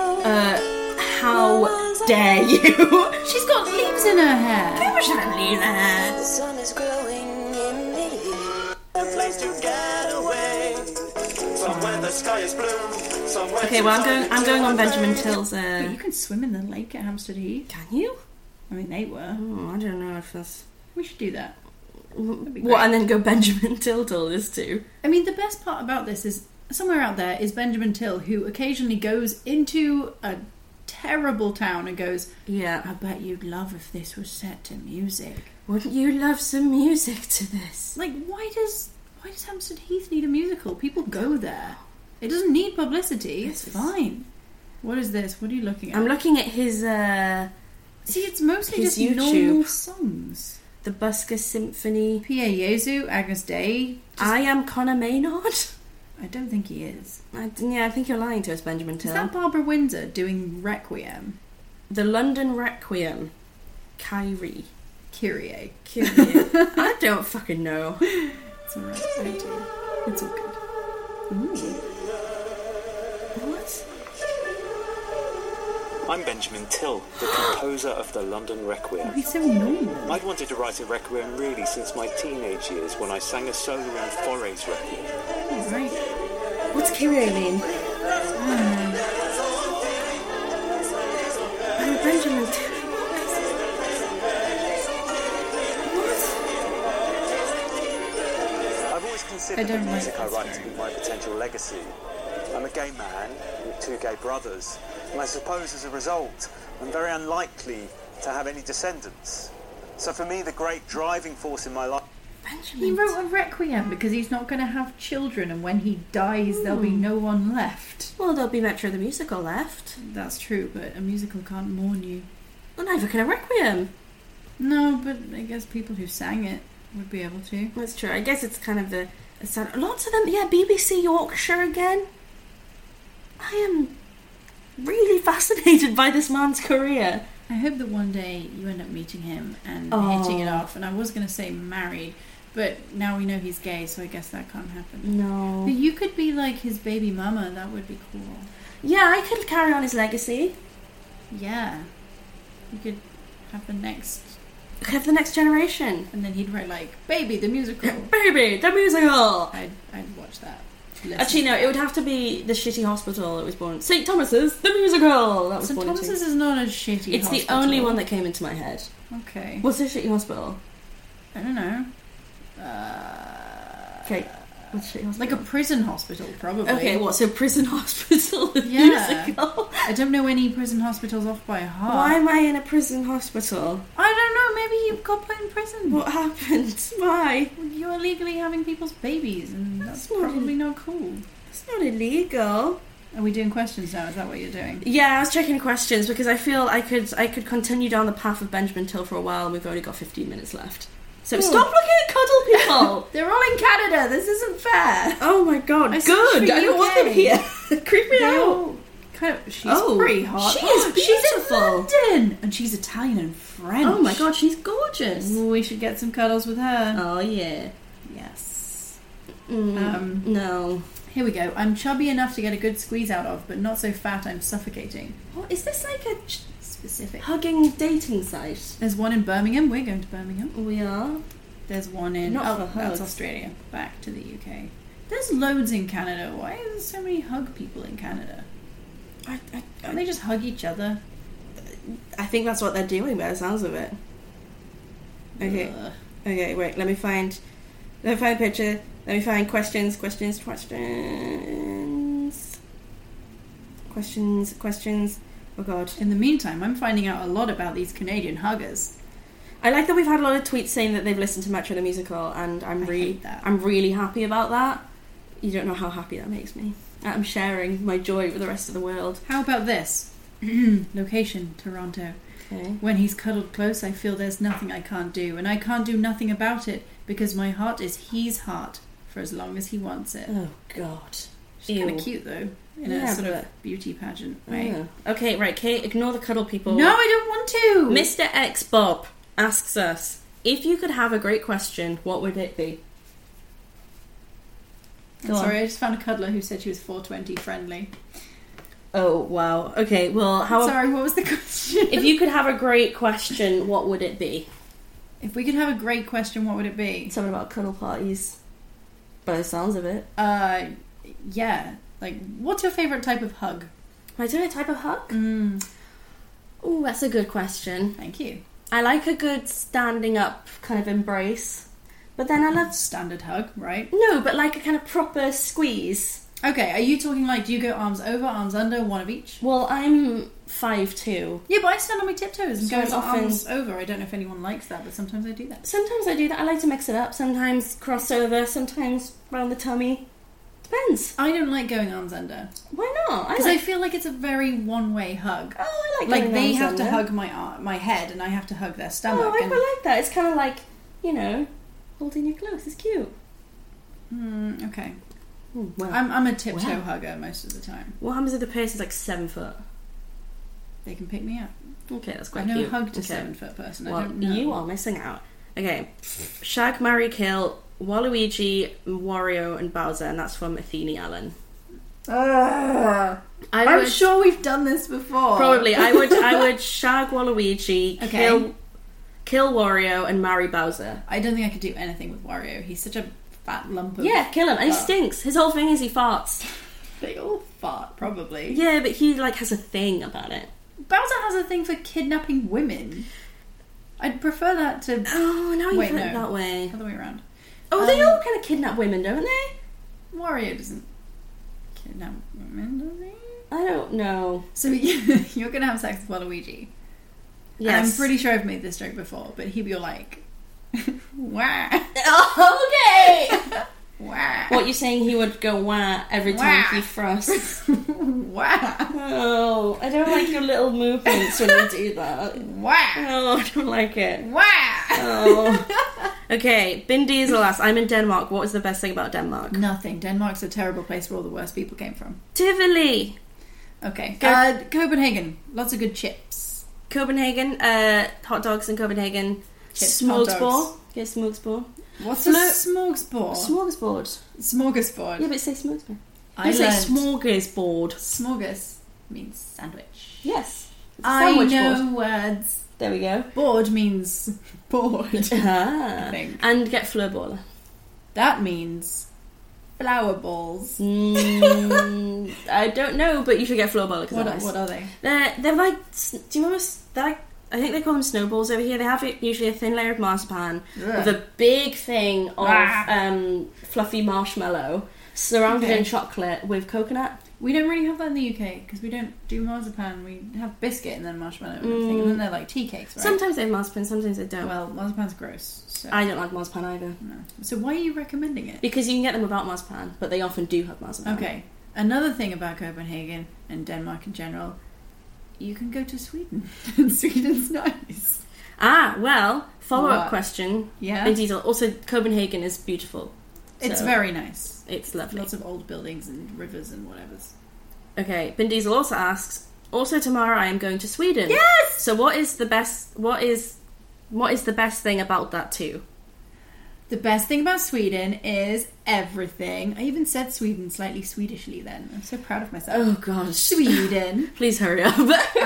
How dare you? She's got leaves in her hair. Kate Bush doesn't have leaves in her hair. The sun is growing in me. A place to get away. Somewhere the sky is blue. Okay, well I'm going on Benjamin Till's. But you can swim in the lake at Hampstead Heath. Can you? I mean, they were. Oh, I don't know if that's. We should do that. What, and then go Benjamin Till to all this too? I mean, the best part about this is somewhere out there is Benjamin Till, who occasionally goes into a terrible town and goes, yeah, I bet you'd love if this was set to music. Wouldn't you love some music to this? Like, why does Hampstead Heath need a musical? People go there. It doesn't need publicity. It's fine. What is this? What are you looking at? I'm looking at his See, it's mostly his just YouTube. normal songs. The Busker Symphony. Pia Jesu, Agnes Day. I Am Conor Maynard. I don't think he is. I think you're lying to us, Benjamin Till. Is that Barbara Windsor doing Requiem? The London Requiem. Kyrie. Kyrie. I don't fucking know. It's alright, I do. It's all good. Ooh. What? I'm Benjamin Till, the composer of the London Requiem. Oh, he's so normal. I'd wanted to write a requiem really since my teenage years when I sang a solo in Foray's Requiem. Oh, right. What's Kyrie mean? I'm Benjamin Till. I've always considered the music I write to be my potential legacy. I'm a gay man with two gay brothers, and I suppose as a result, I'm very unlikely to have any descendants. So for me, the great driving force in my life... He wrote a Requiem because he's not going to have children, and when he dies, there'll be no one left. Well, there'll be Metro the Musical left. That's true, but a musical can't mourn you. Well, neither can a Requiem. No, but I guess people who sang it would be able to. That's true. I guess it's kind of a sad... Lots of them, yeah, BBC Yorkshire again. I am really fascinated by this man's career. I hope that one day you end up meeting him and hitting it off. And I was going to say married, but now we know he's gay, so I guess that can't happen. No. But you could be like his baby mama. That would be cool. Yeah, I could carry on his legacy. Yeah. You could have the next... Have the next generation. And then he'd write, like, Baby, the musical. Baby, the musical! I'd watch that. Listen. Actually, no, it would have to be the shitty hospital it was born. St. Thomas's, the musical! That was St. born Thomas's is not a shitty It's hospital. the only one that came into my head. Okay. What's a shitty hospital? I don't know. Okay. What's a shitty hospital? Like a prison hospital, probably. Okay, what? So prison hospital, the Yeah. musical? I don't know any prison hospitals off by heart. Why am I in a prison hospital? I don't know, maybe you got put in prison. What happened? Why? You're illegally having people's babies, and that's probably not cool. It's not illegal. Are we doing questions now? Is that what you're doing? Yeah, I was checking questions because I feel I could continue down the path of Benjamin Till for a while, and we've only got 15 minutes left. So stop looking at cuddle people! They're all in Canada, this isn't fair! Oh my god, good! I don't want them here! Creep me out! She's pretty hot. She is beautiful! She's in London! And she's Italian and French. Oh my god, she's gorgeous! We should get some cuddles with her. Oh yeah. Yes. No. Here we go. I'm chubby enough to get a good squeeze out of, but not so fat I'm suffocating. What, is this like a specific hugging dating site? There's one in Birmingham. We're going to Birmingham. We are. There's one in... Not for that's hugs. Australia. Back to the UK. There's loads in Canada. Why are there so many hug people in Canada? Don't they just hug each other? I think that's what they're doing by the sounds of it. Okay. Okay, wait, let me find a picture. Let me find questions. Oh god. In the meantime, I'm finding out a lot about these Canadian huggers. I like that we've had a lot of tweets saying that they've listened to Metro the Musical, and I'm really happy about that. You don't know how happy that makes me. I'm sharing my joy with the rest of the world. How about this? Location, Toronto. Okay. When he's cuddled close, I feel there's nothing I can't do, and I can't do nothing about it, because my heart is his heart, for as long as he wants it. Oh god. She's kind of cute though, in a sort of beauty pageant way. Yeah. Okay, right, Kate, ignore the cuddle people. No, I don't want to! Mr. X Bob asks us, if you could have a great question, what would it be? Sorry, I just found a cuddler who said she was 420 friendly. Oh, wow. Okay, well, Sorry, what was the question? If you could have a great question, what would it be? If we could have a great question, what would it be? Something about cuddle parties. By the sounds of it. Yeah. Like, what's your favourite type of hug? My favourite type of hug? Oh, that's a good question. Thank you. I like a good standing up kind of embrace. But then I love... Standard hug, right? No, but like a kind of proper squeeze. Okay, are you talking like, do you go arms over, arms under, one of each? Well, I'm 5'2". Yeah, but I stand on my tiptoes and So go often- arms over. I don't know if anyone likes that, but sometimes I do that. Sometimes I do that. I like to mix it up. Sometimes crossover, sometimes round the tummy. Depends. I don't like going arms under. Why not? Because I feel like it's a very one-way hug. Oh, I like Like, going they arms have under. to hug my head and I have to hug their stomach. Oh, I quite like that. It's kind of like, you know, holding you close. It's cute. Okay. Well, I'm a tiptoe hugger most of the time. what happens if the person's like 7 foot? They can pick me up. Okay, that's quite I've never cute. hugged a Okay. 7-foot person. Well, I don't know. you are missing out. Okay. Shag, marry, kill, Waluigi, Wario, and Bowser, and that's from Athene Allen. I'm sure we've done this before. Probably. I would shag Waluigi, Okay. kill Wario, and marry Bowser. I don't think I could do anything with Wario. He's such a fat lump of... Yeah, kill him. And he stinks. His whole thing is he farts. They all fart, probably. Yeah, but he like has a thing about it. Bowser has a thing for kidnapping women. I'd prefer that to... Oh, now you Wait, put no. it that way. Other way around. Oh, they all kind of kidnap women, don't they? Wario doesn't kidnap women, does he? I don't know. So you're going to have sex with Waluigi. Yes. And I'm pretty sure I've made this joke before, but he'd be like... Wah. Okay! Wah. What, you're saying he would go wah every time he thrusts? Wah. Oh, I don't like your little movements when you do that. Wah. Oh, I don't like it. Wah. Oh. Okay, Bin Diesel asks, I'm in Denmark. What is the best thing about Denmark? Nothing. Denmark's a terrible place where all the worst people came from. Tivoli. Okay. Copenhagen. Lots of good chips. Copenhagen. Hot dogs in Copenhagen. Chips, hot dogs. Smorgasbord. Yeah, smorgasbord. What's a smorgasbord? Smorgasbord. Smorgasbord. Yeah, but say smorgasbord. I say smorgasbord. Smorgas means sandwich. Yes. I know words. There we go. Board means board. I think. And get floorball. That means flower balls. I don't know, but you should get floorball. What are they? They're like. Do you remember? They're like, I think they call them snowballs over here. They have usually a thin layer of marzipan with a big thing of fluffy marshmallow surrounded in chocolate with coconut. We don't really have that in the UK because we don't do marzipan. We have biscuit and then marshmallow and everything, and then they're like tea cakes, right? Sometimes they have marzipan, sometimes they don't. Well, marzipan's gross. So. I don't like marzipan either. No. So why are you recommending it? Because you can get them without marzipan, but they often do have marzipan. Okay. Another thing about Copenhagen and Denmark in general, you can go to Sweden. And Sweden's nice. Well, follow-up question. Yeah. Vin Diesel. Also, Copenhagen is beautiful. It's very nice. It's lovely. Lots of old buildings and rivers and whatever. Okay, Vin Diesel also asks, also tomorrow I am going to Sweden. Yes! So what is the best thing about that too? The best thing about Sweden is everything. I even said Sweden slightly Swedishly then. I'm so proud of myself. Oh gosh. Sweden. Please hurry up.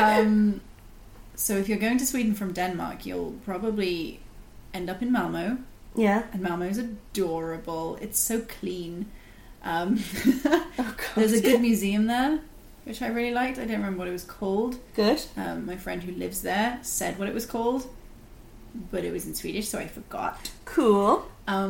So if you're going to Sweden from Denmark, you'll probably end up in Malmö. Yeah. And Malmö is adorable. It's so clean. Oh god. There's a good museum there, which I really liked. I don't remember what it was called. Good. My friend who lives there said what it was called, but it was in Swedish, so I forgot. Cool.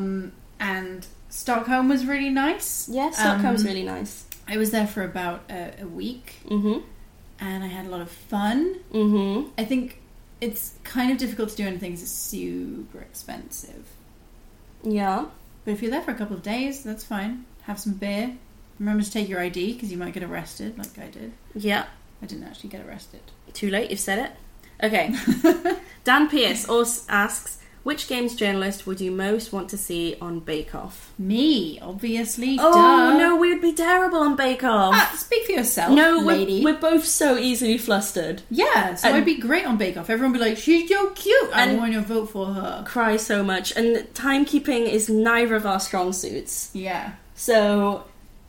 And Stockholm was really nice. Yeah, Stockholm's really nice. I was there for about a week. Mm-hmm. And I had a lot of fun. Mm-hmm. I think it's kind of difficult to do anything because it's super expensive. Yeah. But if you're there for a couple of days, that's fine. Have some beer. Remember to take your ID because you might get arrested like I did. Yeah. I didn't actually get arrested. Too late, you've said it. Okay. Dan Pierce also asks, which games journalist would you most want to see on Bake Off? Me, obviously. Oh, duh. no, we would be terrible on Bake Off. Speak for yourself, no, lady. We're both so easily flustered. Yeah, so I'd be great on Bake Off. Everyone would be like, she's so cute. I want to vote for her. Cry so much. And timekeeping is neither of our strong suits. Yeah. So...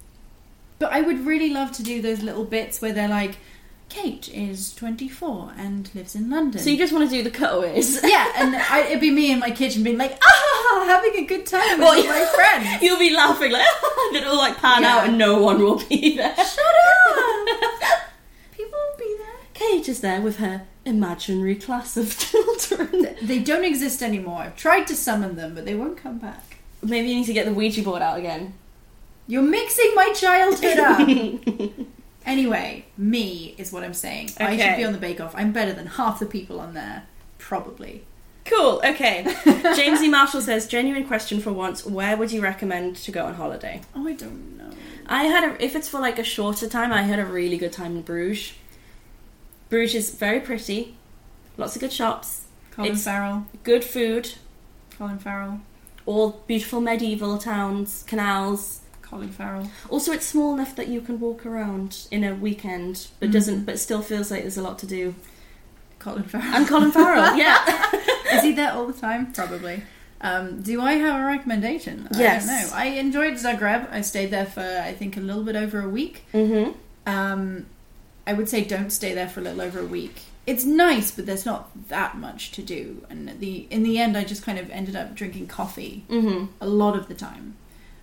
But I would really love to do those little bits where they're like, Kate is 24 and lives in London. So you just want to do the cutaways? Yeah, and it'd be me in my kitchen being like, having a good time with my friends. You'll be laughing like, and it'll like pan out and no one will be there. Shut up! People will be there. Kate is there with her imaginary class of children. They don't exist anymore. I've tried to summon them, but they won't come back. Maybe you need to get the Ouija board out again. You're mixing my childhood up! Anyway, me is what I'm saying. Okay. I should be on the Bake Off. I'm better than half the people on there. Probably. Cool, okay. James E. Marshall says, genuine question for once, where would you recommend to go on holiday? Oh, I don't know. If it's for like a shorter time, I had a really good time in Bruges. Bruges is very pretty. Lots of good shops. Colin Farrell. Good food. Colin Farrell. All beautiful medieval towns, canals. Colin Farrell. Also, it's small enough that you can walk around in a weekend, but but still feels like there's a lot to do. Colin Farrell. And Colin Farrell, yeah. Is he there all the time? Probably. Do I have a recommendation? Yes. I don't know. I enjoyed Zagreb. I stayed there for, I think, a little bit over a week. Mm-hmm. I would say don't stay there for a little over a week. It's nice, but there's not that much to do. And in the end, I just kind of ended up drinking coffee a lot of the time.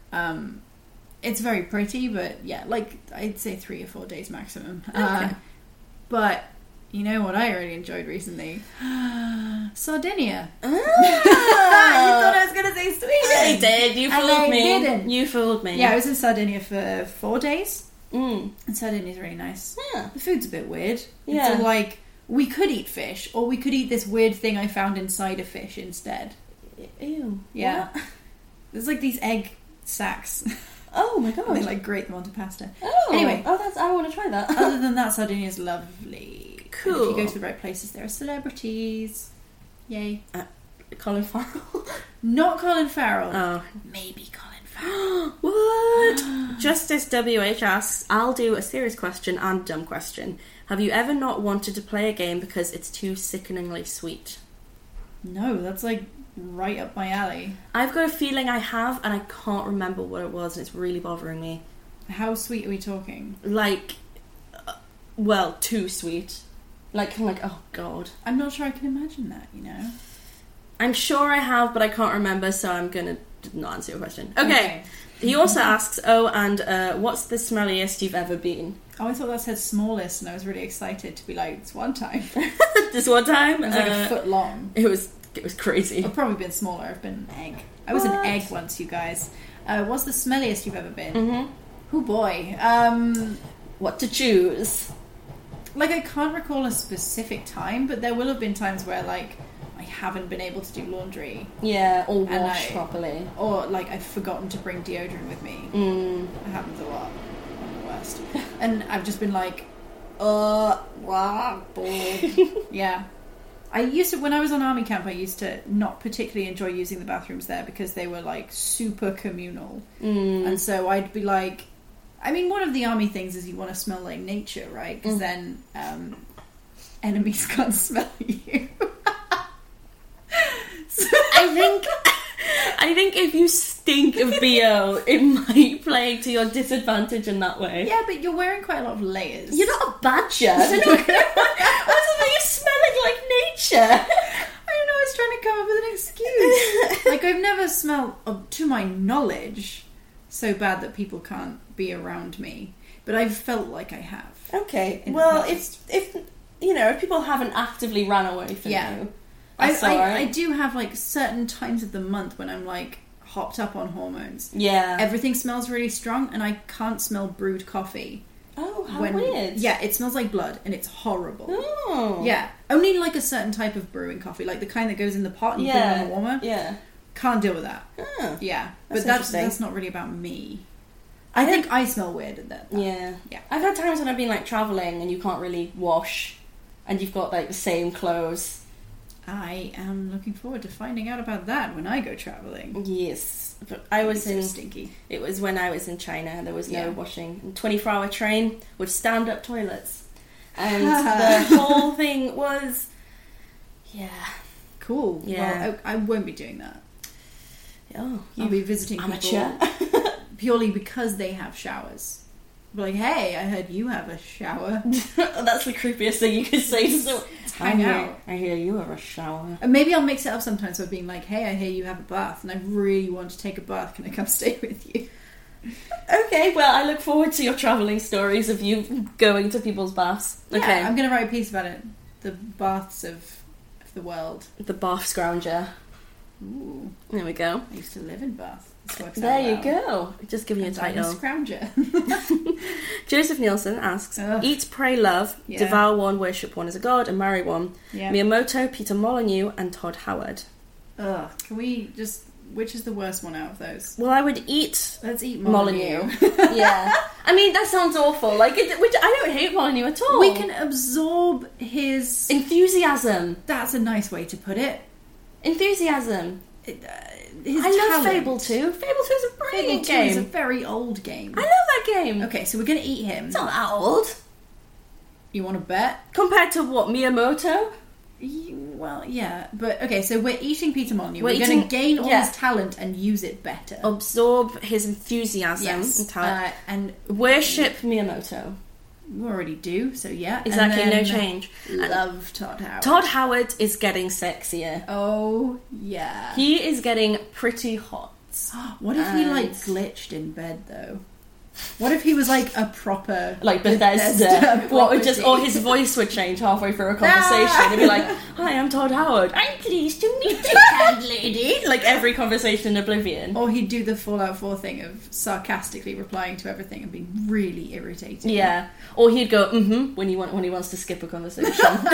It's very pretty, but yeah, like I'd say 3 or 4 days maximum. Okay. But you know what I really enjoyed recently? Sardinia. You thought I was going to say Sweden. I did. You fooled me. Didn't. You fooled me. Yeah, I was in Sardinia for 4 days. And Sardinia's really nice. Yeah. The food's a bit weird. Yeah. It's like, we could eat fish, or we could eat this weird thing I found inside a fish instead. Ew. Yeah. What? There's like these egg sacs. Oh my god. And they like grate them onto pasta. Oh. Anyway. I want to try that. Other than that, Sardinia's lovely. Cool. And if you go to the right places, there are celebrities. Yay. Colin Farrell? Not Colin Farrell. Oh. Maybe Colin Farrell. What? Justice WH asks, I'll do a serious question and dumb question. Have you ever not wanted to play a game because it's too sickeningly sweet? No, that's like right up my alley. I've got a feeling I have, and I can't remember what it was, and it's really bothering me. How sweet are we talking? Like, well, too sweet. Like, oh god. I'm not sure I can imagine that, you know? I'm sure I have, but I can't remember, so I'm gonna not answer your question. Okay. He also asks, what's the smelliest you've ever been? Oh, I thought that said smallest, and I was really excited to be like, it's one time. This one time? It was like a foot long. It was crazy. I've probably been smaller. I've been an egg. I was an egg once, you guys. What's the smelliest you've ever been? Mm-hmm. Oh boy. What to choose? Like, I can't recall a specific time, but there will have been times where, like, I haven't been able to do laundry. Yeah, or wash properly. Or, like, I've forgotten to bring deodorant with me. It happens a lot. I'm the worst. And I've just been like, yeah. I used to, when I was on army camp, I used to not particularly enjoy using the bathrooms there because they were, like, super communal. And so I'd be like, I mean, one of the army things is you want to smell like nature, right? Because then enemies can't smell you. So I think if you stink of BO, it might play to your disadvantage in that way. Yeah, but you're wearing quite a lot of layers. You're not a badger. I don't know. What's you smelling like nature? I don't know, I was trying to come up with an excuse. Like, I've never smelled, to my knowledge, so bad that people can't be around me. But I've felt like I have. Okay. Well, if you know, if people haven't actively ran away from you, I do have, like, certain times of the month when I'm, like, hopped up on hormones. Yeah. Everything smells really strong, and I can't smell brewed coffee. Oh, how weird. Yeah, it smells like blood, and it's horrible. Oh. Yeah. Only, like, a certain type of brewing coffee, like the kind that goes in the pot and you put it on the warmer. Yeah. Can't deal with that. Oh. Yeah. But that's not really about me. I think I smell weird at that. Yeah. I've had times when I've been, like, travelling and you can't really wash, and you've got, like, the same clothes. I am looking forward to finding out about that when I go travelling. Yes. But I was stinky. It was when I was in China. There was no washing. 24-hour train with stand-up toilets. And the whole thing was... Yeah. Cool. Yeah. Well, I won't be doing that. Oh, I'll be visiting amateur. people purely because they have showers. Be like, hey, I heard you have a shower. That's the creepiest thing you could say to someone. Hang out. I hear you have a shower. And maybe I'll mix it up sometimes by being like, hey, I hear you have a bath and I really want to take a bath. Can I come stay with you? Okay, well, I look forward to your travelling stories of you going to people's baths. Yeah, okay. I'm going to write a piece about it. The baths of the world. The Bath Scrounger. Ooh. There we go. I used to live in Bath. There you go. Just giving you a title. Scrounger. Joseph Nielsen asks, Eat, pray, love, devour one, worship one as a god, and marry one. Yeah. Miyamoto, Peter Molyneux, and Todd Howard. Ugh. Can we just... Which is the worst one out of those? Well, I would eat... Let's eat Molyneux. Yeah. I mean, that sounds awful. Like, which I don't hate Molyneux at all. We can absorb his... enthusiasm. That's a nice way to put it. Enthusiasm. I love Fable 2. Fable 2 is a brilliant game. It's a very old game. I love that game. Okay, so we're going to eat him. It's not that old. You want to bet? Compared to what, Miyamoto? Well, yeah. But, okay, so we're eating Peter Molyneux. We're going to gain all his talent and use it better. Absorb his enthusiasm and talent. And worship Miyamoto. We already do, so yeah. Exactly, no change. Love Todd Howard. Todd Howard is getting sexier. Oh, yeah. He is getting pretty hot. What if he, like, glitched in bed, though? What if he was, like, a proper... Like Bethesda. What would just... Or his voice would change halfway through a conversation. He'd be like, hi, I'm Todd Howard. I'm pleased to meet you, kind lady. Like every conversation in Oblivion. Or he'd do the Fallout 4 thing of sarcastically replying to everything and being really irritating. Yeah. Or he'd go, when he wants to skip a conversation.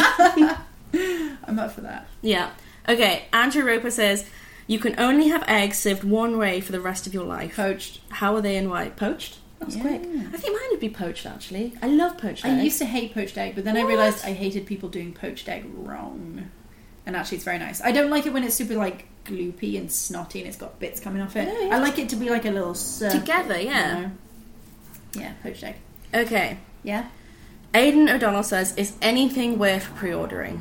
I'm up for that. Yeah. Okay, Andrew Roper says, you can only have eggs served one way for the rest of your life. Poached. How are they and why? Poached? That was quick. I think mine would be poached, actually. I love poached egg. I used to hate poached egg, but then I realised I hated people doing poached egg wrong. And actually it's very nice. I don't like it when it's super, like, gloopy and snotty and it's got bits coming off it. I like it to be like a little circle. Together, yeah. You know? Yeah, poached egg. Okay. Yeah? Aidan O'Donnell says, is anything worth pre-ordering?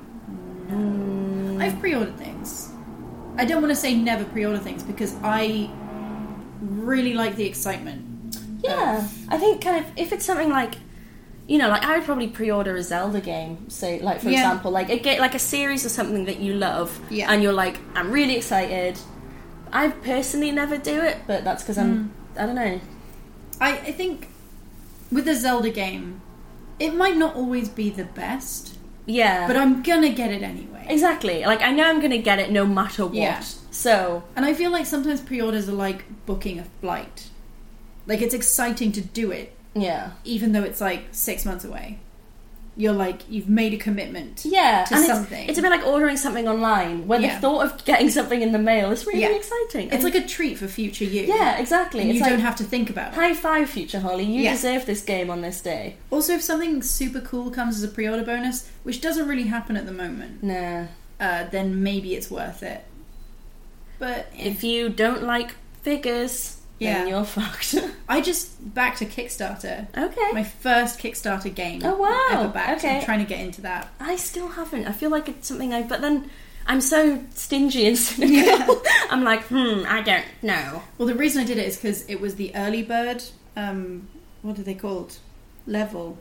No. I've pre-ordered things. I don't want to say never pre-order things because I really like the excitement. Yeah, I think kind of if it's something like, you know, like I would probably pre-order a Zelda game, say, like for example, like a series or something that you love, and you're like, I'm really excited. I personally never do it, but that's because I don't know. I think with a Zelda game, it might not always be the best. Yeah. But I'm gonna get it anyway. Exactly. Like, I know I'm gonna get it no matter what. Yeah. So... And I feel like sometimes pre-orders are like booking a flight. Like, it's exciting to do it. Yeah. Even though it's like 6 months away. You're like, you've made a commitment to and something. It's a bit like ordering something online, where the thought of getting something in the mail is really exciting. It's like a treat for future you. Yeah, exactly. And it's you like, don't have to think about it. High five, future Holly. You deserve this game on this day. Also, if something super cool comes as a pre-order bonus, which doesn't really happen at the moment, then maybe it's worth it. But if you don't like figures... then you're fucked. I just backed a Kickstarter. Okay. My first Kickstarter game ever backed. Okay. I'm trying to get into that. I still haven't. I feel like it's something but then I'm so stingy and cynical. I'm like, I don't know. Well, the reason I did it is because it was the early bird, what are they called? Level.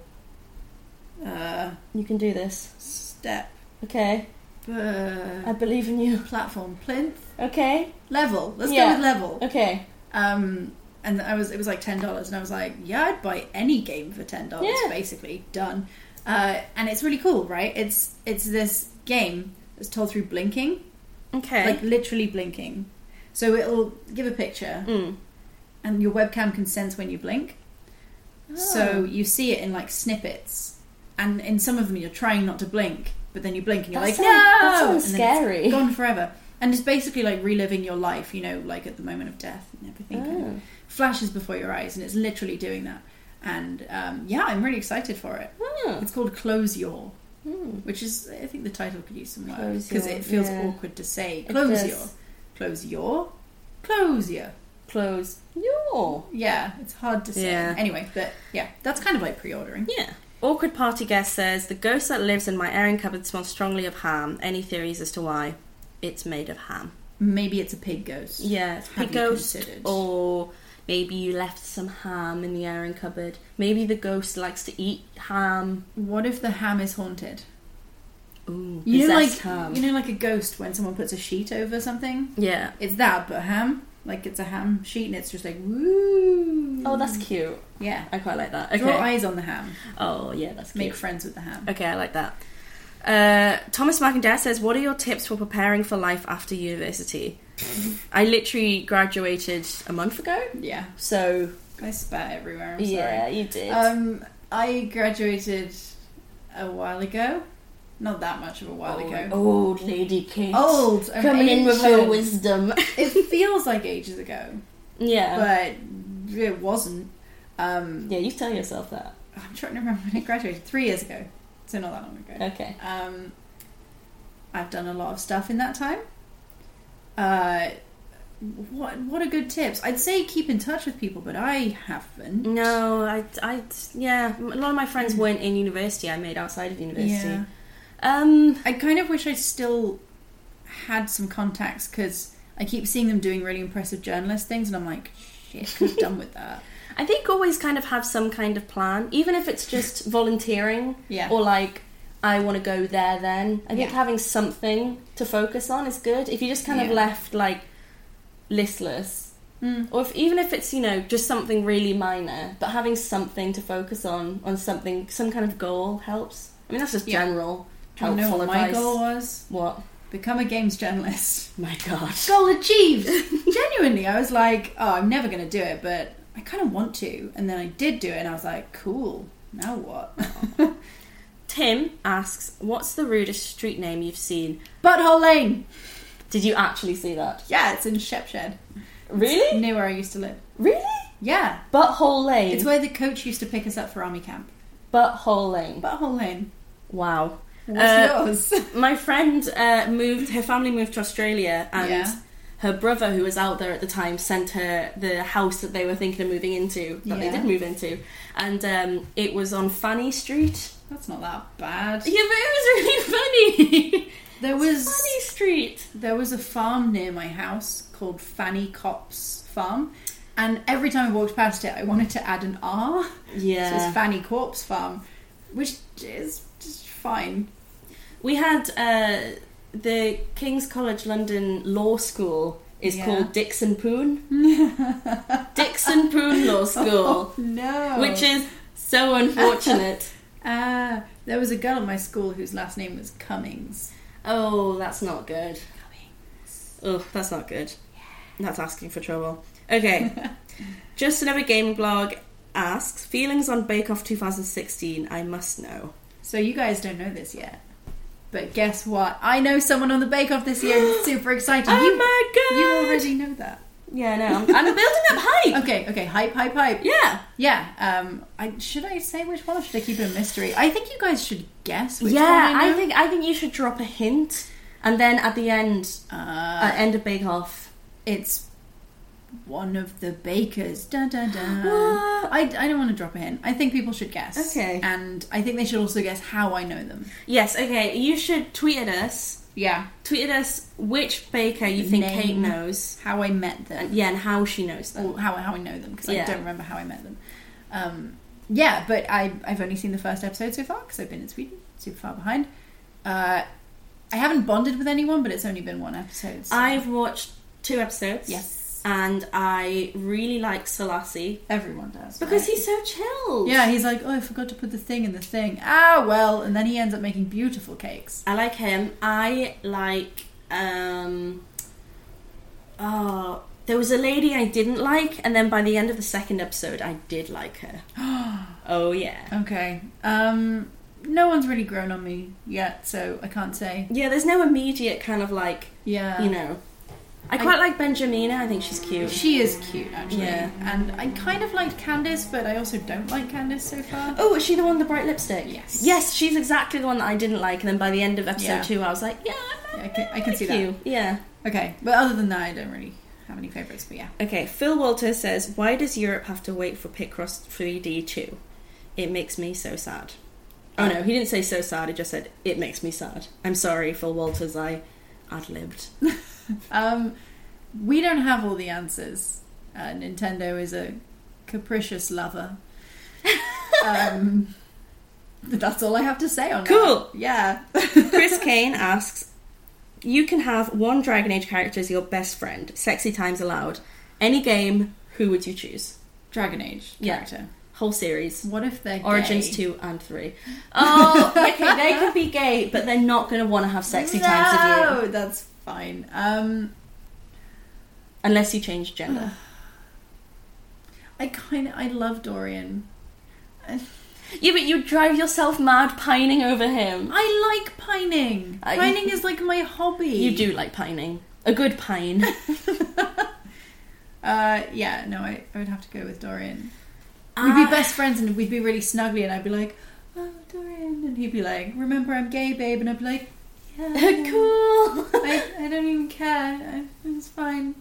You can do this. Step. Okay. I believe in you. Platform. Plinth. Okay. Level. Let's go with level. Okay. And it was like $10, and I was like, I'd buy any game for $10. Basically, done. And it's really cool, right? It's this game that's told through blinking. Okay. Like literally blinking. So it'll give a picture, and your webcam can sense when you blink. Oh. So you see it in like snippets, and in some of them you're trying not to blink, but then you blink and you're no! That sounds scary. It's gone forever. And it's basically like reliving your life, you know, like at the moment of death and everything kind of flashes before your eyes, and it's literally doing that. And I'm really excited for it. It's called Close Your, which is, I think the title could use some work because it feels awkward to say. Close your. Close your. Close your. Close your. Yeah, it's hard to say. Yeah. Anyway, but that's kind of like pre-ordering. Yeah. Awkward Party Guest says, the ghost that lives in my airing cupboard smells strongly of ham. Any theories as to why? It's made of ham. Maybe it's a pig ghost. Yeah, it's a pig ghost. Or maybe you left some ham in the airing cupboard. Maybe the ghost likes to eat ham. What if the ham is haunted? Ooh, you know, ham. You know, like a ghost when someone puts a sheet over something? Yeah. It's that, but ham. Like, it's a ham sheet and it's just like, woo. Oh, that's cute. Yeah. I quite like that. Okay. Draw eyes on the ham. Oh, yeah, that's cute. Make friends with the ham. Okay, I like that. Thomas McIntyre says, what are your tips for preparing for life after university? I literally graduated a month ago. Yeah. So... I spat everywhere, I'm sorry. Yeah, you did. I graduated a while ago. Not that much of a while ago. Old Lady Kate. Old. Coming in with her wisdom. It feels like ages ago. Yeah. But it wasn't. Yeah, you tell yourself that. I'm trying to remember when I graduated. 3 years ago. So not that long ago. Okay. I've done a lot of stuff in that time. What are good tips? I'd say keep in touch with people, but I haven't. No, a lot of my friends weren't in university. I made outside of university. Yeah. I kind of wish I still had some contacts, because I keep seeing them doing really impressive journalist things, and I'm like, shit, I'm done with that. I think always kind of have some kind of plan, even if it's just volunteering, or like, I want to go there then. I think having something to focus on is good. If you just kind of left, like, listless, or even if it's, you know, just something really minor, but having something to focus on something, some kind of goal helps. I mean, that's just general helpful advice. You know what my goal was? What? Become a games journalist. My God. Goal achieved! Genuinely, I was like, oh, I'm never going to do it, but I kind of want to. And then I did do it, and I was like, cool, now what? Tim asks, what's the rudest street name you've seen? Butthole Lane! Did you actually see that? Yeah, it's in Shepshed. Really? It's near where I used to live. Really? Yeah. Butthole Lane? It's where the coach used to pick us up for army camp. Butthole Lane. Butthole Lane. Wow. What's yours? My friend her family moved to Australia, and her brother, who was out there at the time, sent her the house that they were thinking of moving into, that they did move into, and it was on Fanny Street. That's not that bad. Yeah, but it was really funny. There was Fanny Street. There was a farm near my house called Fanny Copse Farm, And every time I walked past it, I wanted to add an R. Yeah. So it's Fanny Corpse Farm, which is just fine. We had the King's College London Law School is called Dixon Poon. Dixon Poon Law School. Oh, no. Which is so unfortunate. There was a girl at my school whose last name was Cummings. Oh, that's not good. Oh, that's not good. That's asking for trouble. Okay. Just Another Gaming Blog asks, feelings on Bake Off 2016, I must know. So you guys don't know this yet. But guess what? I know someone on the Bake Off this year and it's super exciting. Oh my god! You already know that. Yeah, no. I'm building up hype. Okay. Hype. Yeah. Yeah. Should I say which one or should I keep it a mystery? I think you guys should guess which one I think you should drop a hint and then at the end, end of Bake Off, it's one of the bakers. Dun, dun, dun. I don't want to drop a hint. I think people should guess. Okay. And I think they should also guess how I know them. Yes, okay. You should tweet at us. Yeah. Tweet at us which baker you think Kate knows. How I met them. And how she knows them. Or how I know them, because I don't remember how I met them. But I've only seen the first episode so far, because I've been in Sweden, super far behind. I haven't bonded with anyone, but it's only been one episode. So. I've watched 2 episodes. Yes. And I really like Selassie. Everyone does. Because he's so chilled. Yeah, he's like, I forgot to put the thing in the thing. Ah, well. And then he ends up making beautiful cakes. I like him. I like... there was a lady I didn't like, and then by the end of the second episode, I did like her. Oh, yeah. Okay. No one's really grown on me yet, so I can't say. Yeah, there's no immediate kind of like... Yeah. You know... I quite like Benjamina. I think she's cute. She is cute, actually. Yeah. And I kind of liked Candice, but I also don't like Candice so far. Oh, is she the one with the bright lipstick? Yes. Yes, she's exactly the one that I didn't like. And then by the end of episode 2, I was like, I can see that. Yeah. Okay, but other than that, I don't really have any favourites, but yeah. Okay, Phil Walter says, why does Europe have to wait for Picross 3D 2? It makes me so sad. Oh no, he didn't say so sad, he just said, it makes me sad. I'm sorry, Phil Walters, I ad-libbed. We don't have all the answers. Nintendo is a capricious lover. That's all I have to say on that. Cool. Yeah. Chris Kane asks, you can have one Dragon Age character as your best friend. Sexy times allowed. Any game, who would you choose? Dragon Age character. Yeah. Whole series. What if they're Origins gay? 2 and 3. Oh, okay, they could be gay, but they're not going to want to have sexy times with you. No, that's fine. Unless you change gender. I love Dorian. Yeah, but you drive yourself mad pining over him. I like pining. Pining is like my hobby. You do like pining. A good pine. I would have to go with Dorian. We'd be best friends and we'd be really snuggly and I'd be like, oh, Dorian. And he'd be like, remember I'm gay, babe. And I'd be like, yeah. Cool. I don't even care. It's fine.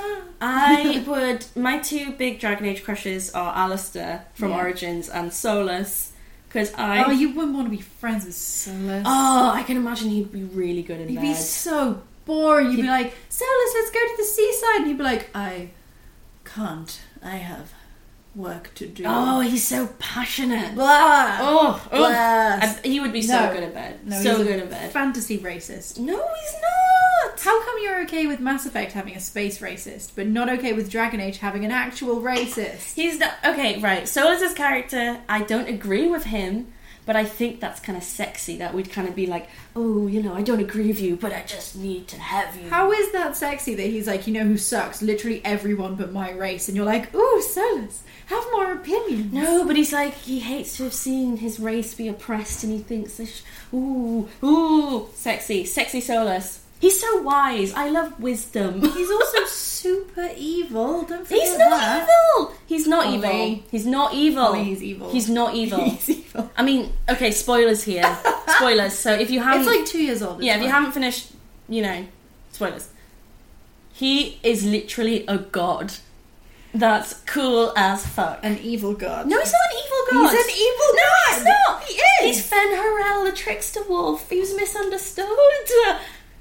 My 2 big Dragon Age crushes are Alistair from Origins and Solus. Oh, you wouldn't want to be friends with Solus. Oh, I can imagine he'd be really good in bed. He'd be so boring. You'd be like, Solus, let's go to the seaside. And he'd be like, I can't. I have work to do. Oh, he's so passionate. Blah. Blah. He would be so good at bed. No, so he's good at bed. Fantasy racist. No, he's not. How come you're okay with Mass Effect having a space racist, but not okay with Dragon Age having an actual racist? He's not... Okay, right. Solus's character, I don't agree with him, but I think that's kind of sexy, that we'd kind of be like, oh, I don't agree with you, but I just need to have you. How is that sexy that he's like, who sucks? Literally everyone but my race. And you're like, ooh, Solus, have more opinions. No, but he's like, he hates to have seen his race be oppressed, and he thinks this, ooh, sexy Solus. He's so wise. I love wisdom. He's also super evil. Don't forget He's not that. evil. He's not Ollie. evil. He's not evil. Ollie, he's evil. He's not evil. He's evil. I mean, okay, spoilers here. Spoilers. So if you haven't... It's like 2 years old. Yeah, if you haven't finished, spoilers. He is literally a god. That's cool as fuck. An evil god. No, he's not an evil god. He's an evil god. No, he's not. He is. He's Fen Harel, the trickster wolf. He was misunderstood.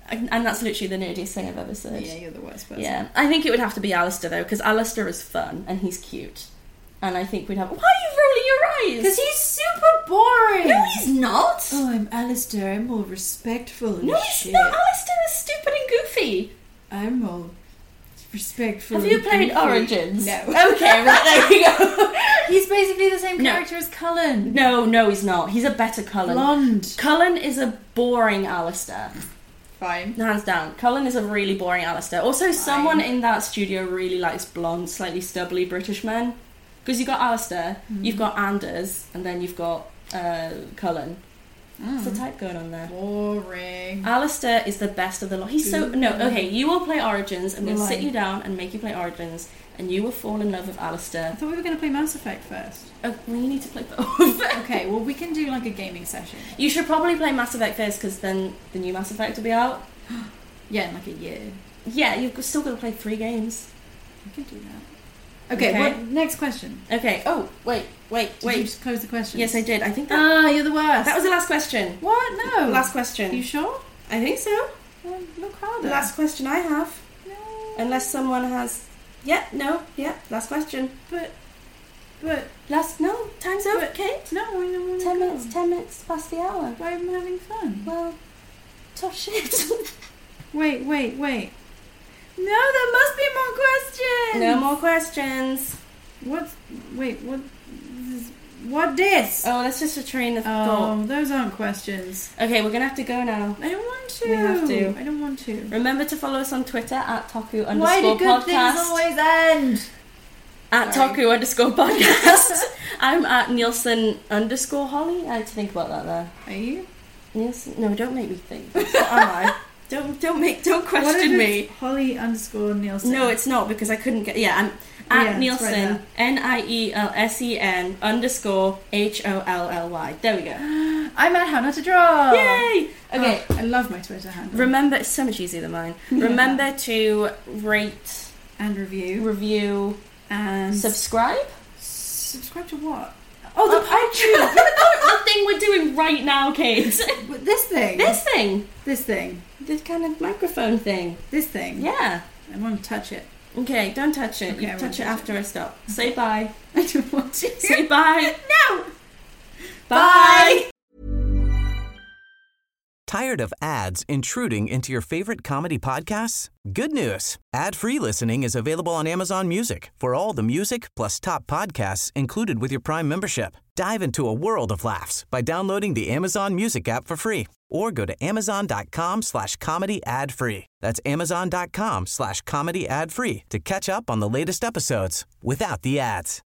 And that's literally the nerdiest thing I've ever said. Yeah, you're the worst person. Yeah, I think it would have to be Alistair though, because Alistair is fun and he's cute. And I think we'd have... Why are you rolling your eyes? Because he's super boring. No, he's not. Oh, I'm Alistair. I'm all respectful and no, shit. No, Alistair is stupid and goofy. I'm all respectful. Have you played goofy. Origins? No. Okay, right, there you go. He's basically the same character as Cullen. No, he's not. He's a better Cullen. Blonde. Cullen is a boring Alistair. Fine. Hands down. Cullen is a really boring Alistair. Also, someone in that studio really likes blonde, slightly stubbly British men. Because you've got Alistair, you've got Anders, and then you've got Cullen. What's the type going on there? Boring. Alistair is the best of the lot. He's so... No, okay, you will play Origins. I'm going to sit you down and make you play Origins, and you will fall in love with Alistair. I thought we were going to play Mass Effect first. Oh, well, you need to play both. Okay, well, we can do like a gaming session. You should probably play Mass Effect first, because then the new Mass Effect will be out. Yeah, in like a year. Yeah, you've still got to play 3 games. We can do that. Okay, what next question? Okay. Oh, wait. Did you just close the question? Yes, I did. I think that... you're the worst. That was the last question. What? No. Last question. You sure? I think so. Well, look harder. The last question I have. No. Unless someone has... last question. But... No, time's up, Kate. No, I don't want to 10 minutes, 10 minutes past the hour. Why am I having fun? Well, tough shit. Wait. No, there must be more questions! No more questions. What this? Oh, that's just a train of Oh, thought. those aren't questions. Okay, we're going to have to go now. I don't want to. We have to. I don't want to. Remember to follow us on Twitter at Toku_podcast. Why do good things always end? At Toku_podcast. I'm at Nielsen_Holly. I had to think about that there. Are you? Nielsen? No, don't make me think. What am I? Don't question me. Holly_Nielsen. No, it's not because I couldn't get. Yeah, I'm at Nielsen. Nielsen _HOLLY. There we go. I'm at How Not to Draw. Yay! Okay, I love my Twitter handle. Remember, it's so much easier than mine. Remember to rate and review and subscribe. Subscribe to what? Oh, the Patreon. The thing we're doing right now, Kate. This thing. This kind of microphone thing. This thing. Yeah. I want to touch it. Okay, don't touch it. Okay, you touch it after I stop. Say bye. I don't want to. Say bye. No. Bye. Tired of ads intruding into your favorite comedy podcasts? Good news. Ad-free listening is available on Amazon Music for all the music plus top podcasts included with your Prime membership. Dive into a world of laughs by downloading the Amazon Music app for free or go to amazon.com/comedy ad-free. That's amazon.com/comedy ad-free to catch up on the latest episodes without the ads.